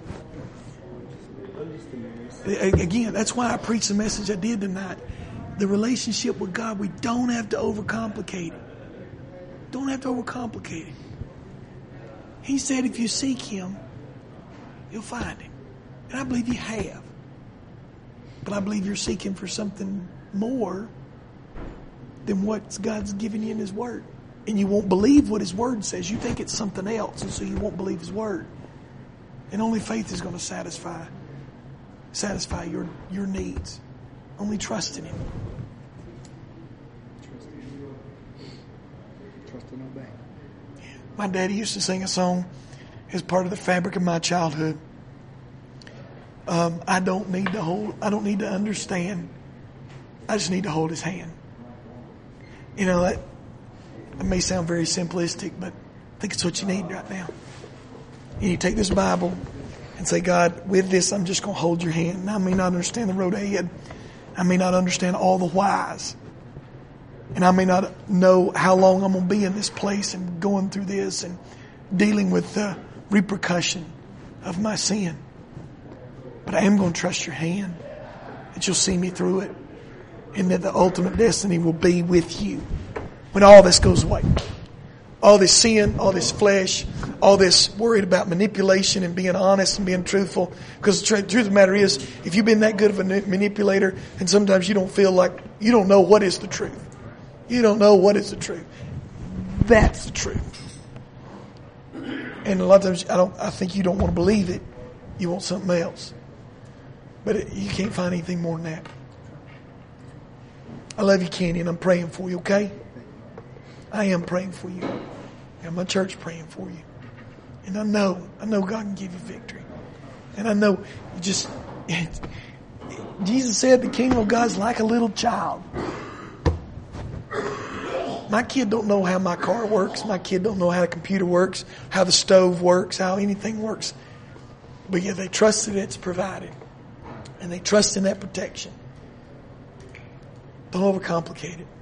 I'm just amazed. Again, that's why I preached the message I did tonight. The relationship with God, we don't have to overcomplicate it. Don't have to overcomplicate it. He said if you seek Him, you'll find Him. And I believe you have. But I believe you're seeking for something more than what God's given you in His Word. And you won't believe what His Word says. You think it's something else, and so you won't believe His Word. And only faith is going to satisfy your needs. Only trust in Him. Trust and obey. My daddy used to sing a song as part of the fabric of my childhood. I don't need to understand. I just need to hold His hand. You know, that may sound very simplistic, but I think it's what you need right now. And you take this Bible and say, God, with this, I'm just going to hold your hand. And I may not understand the road ahead. I may not understand all the whys. And I may not know how long I'm going to be in this place and going through this and dealing with the repercussion of my sin. But I am going to trust your hand, that you'll see me through it, and that the ultimate destiny will be with you when all this goes away. All this sin, all this flesh, all this worried about manipulation and being honest and being truthful. Because the truth of the matter is, if you've been that good of a manipulator, and sometimes you don't feel like, you don't know what is the truth. You don't know what is the truth. That's the truth. And a lot of times, I think you don't want to believe it. You want something else. But you can't find anything more than that. I love you, Kenny, and I'm praying for you, okay? I am praying for you. And my church praying for you. And I know God can give you victory. And I know Jesus said the kingdom of God is like a little child. My kid don't know how my car works. My kid don't know how the computer works, how the stove works, how anything works. But yet they trust that it's provided. And they trust in that protection. Don't overcomplicate it.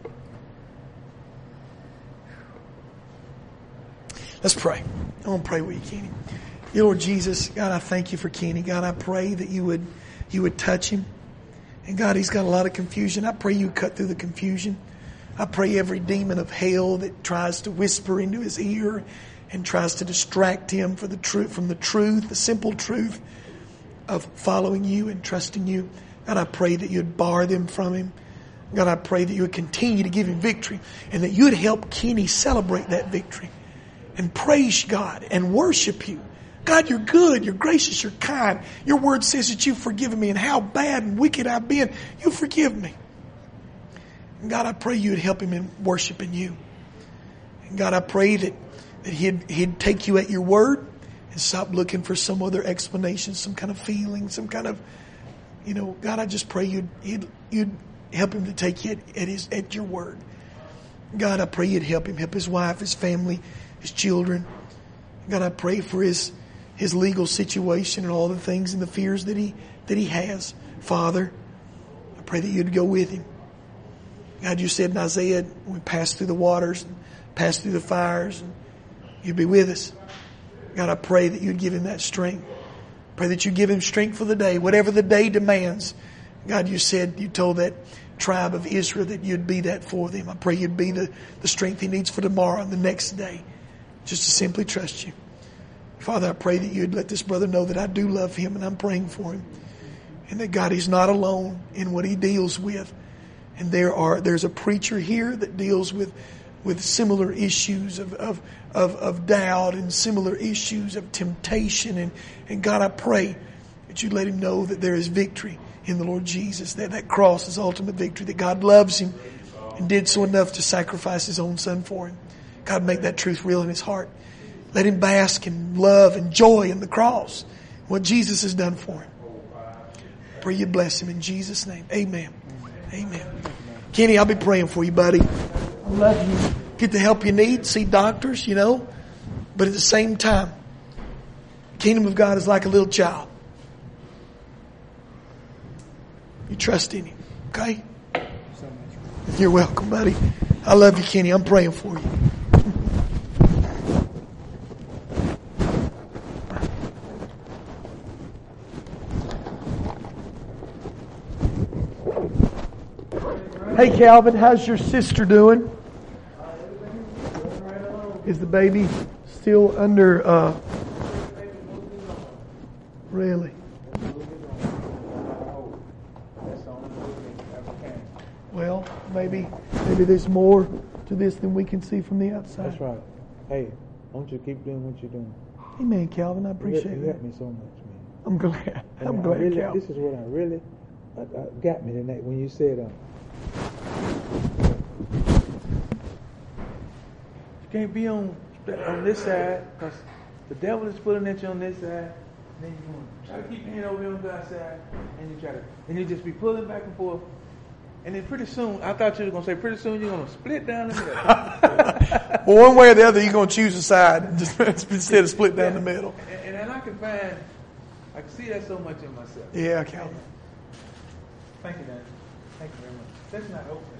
Let's pray. I want to pray with you, Kenny. Dear Lord Jesus, God, I thank you for Kenny. God, I pray that you would touch him. And God, he's got a lot of confusion. I pray you cut through the confusion. I pray every demon of hell that tries to whisper into his ear and tries to distract him from the truth, the simple truth of following you and trusting you. God, I pray that you'd bar them from him. God, I pray that you would continue to give him victory and that you would help Kenny celebrate that victory and praise God and worship you. God, you're good, you're gracious, you're kind. Your word says that you've forgiven me, and how bad and wicked I've been, you forgive me. And God, I pray you would help him in worshiping you. And God, I pray that he'd take you at your word and stop looking for some other explanation, some kind of feeling, some kind of, God, I just pray you'd help him to take you at your word. God, I pray you'd help him, help his wife, his family, his children. God, I pray for his legal situation and all the things and the fears that he has. Father, I pray that you'd go with him. God, you said in Isaiah, we pass through the waters and pass through the fires, and you'd be with us. God, I pray that you'd give him that strength. Pray that you give him strength for the day, whatever the day demands. God, you told that tribe of Israel that you'd be that for them. I pray you'd be the strength he needs for tomorrow and the next day. Just to simply trust you. Father, I pray that you'd let this brother know that I do love him and I'm praying for him. And that God, he's not alone in what he deals with. And there's a preacher here that deals with similar issues of doubt and similar issues of temptation. And God, I pray that you let him know that there is victory in the Lord Jesus. That cross is ultimate victory. That God loves him and did so enough to sacrifice his own son for him. God, make that truth real in his heart. Let him bask in love and joy in the cross. What Jesus has done for him. Pray you bless him in Jesus' name. Amen. Amen. Kenny, I'll be praying for you, buddy. I love you. Get the help you need. See doctors, But at the same time, the kingdom of God is like a little child. You trust in him. Okay? You're welcome, buddy. I love you, Kenny. I'm praying for you. Hey, Calvin, how's your sister doing? Is the baby still under, really? Well, maybe there's more to this than we can see from the outside. That's right. Hey, won't you keep doing what you're doing? Amen, Calvin. I appreciate it. You helped me so much, man. I'm glad. I'm glad, Calvin. This is what I really got me tonight when you said, you can't be on this side because the devil is pulling at you on this side. And then you try to keep your hand over here on that side, and you just be pulling back and forth. And then pretty soon, I thought you were going to say, pretty soon you're going to split down the middle. Well, one way or the other, you're going to choose a side instead of split down the middle. And I can see that so much in myself. Yeah, Calvin. Thank you, Dad. Thank you very much. That's not open.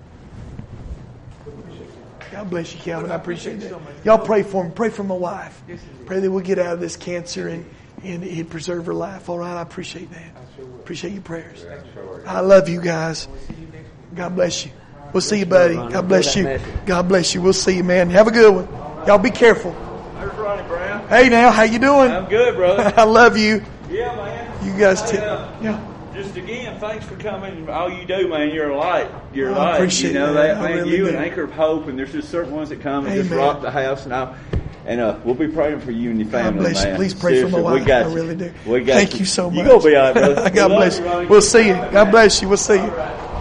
God bless you, Calvin. I appreciate that. Y'all pray for me. Pray for my wife. Pray that we'll get out of this cancer and and He'd preserve her life. All right, I appreciate that. sure will. Appreciate your prayers. I love you guys. God bless you. We'll see you, buddy. God bless you. God bless you. We'll see you, man. Have a good one. Y'all be careful. There's Ronnie Brown. Hey, now, how you doing? I'm good, brother. I love you. Yeah, man. You guys, Yeah. Just again, thanks for coming. All you do, man, you're a light. You're a I light. appreciate you know that. that, I man. really You do. and Anchor of Hope, and there's just certain ones that come and just Amen. rock the house now. And we'll be praying for you and your family, God bless man. you. Please pray Seriously, for my we wife. got I you. really do. We got Thank you. you so much. You're going to be all right, brother. God We bless love you. Ronnie. We'll see you. God bless you. We'll see you.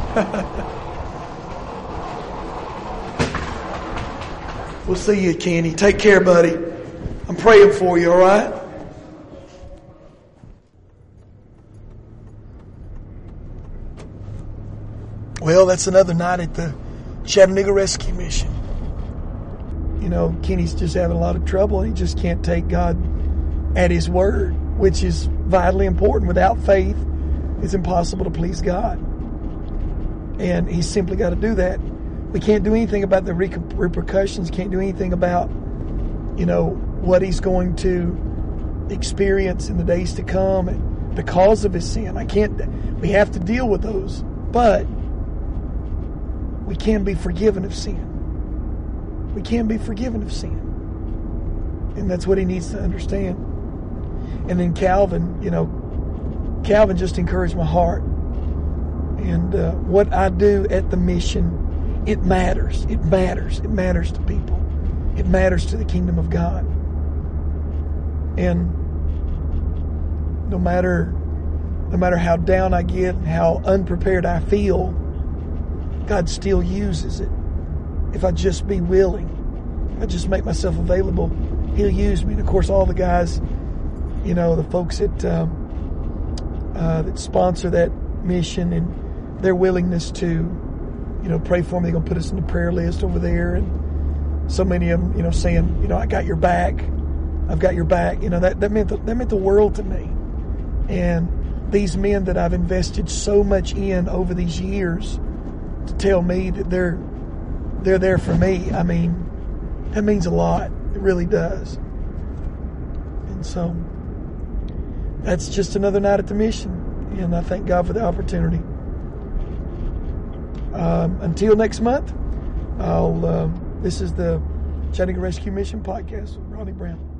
We'll see you, Kenny. Take care, buddy. I'm praying for you, all right? Well, that's another night at the Chattanooga Rescue Mission. You know, Kenny's just having a lot of trouble. He just can't take God at His word, which is vitally important. Without faith, it's impossible to please God. And he's simply got to do that. We can't do anything about the repercussions, can't do anything about, you know, what he's going to experience in the days to come because of his sin. We have to deal with those. But we can be forgiven of sin. We can be forgiven of sin. And that's what he needs to understand. And then Calvin just encouraged my heart. And what I do at the mission, it matters. It matters. It matters to people. It matters to the kingdom of God. And no matter how down I get, how unprepared I feel, God still uses it. If I just be willing, if I just make myself available, He'll use me. And of course, all the guys, you know, the folks that sponsor that mission and their willingness to, you know, pray for me. They're going to put us in the prayer list over there. And so many of them, you know, saying, you know, I got your back. I've got your back. You know, that meant the world to me. And these men that I've invested so much in over these years to tell me that they're there for me, I mean, that means a lot. It really does. And so that's just another night at the mission. And I thank God for the opportunity. Until next month, this is the Chattanooga Rescue Mission Podcast with Ronnie Brown.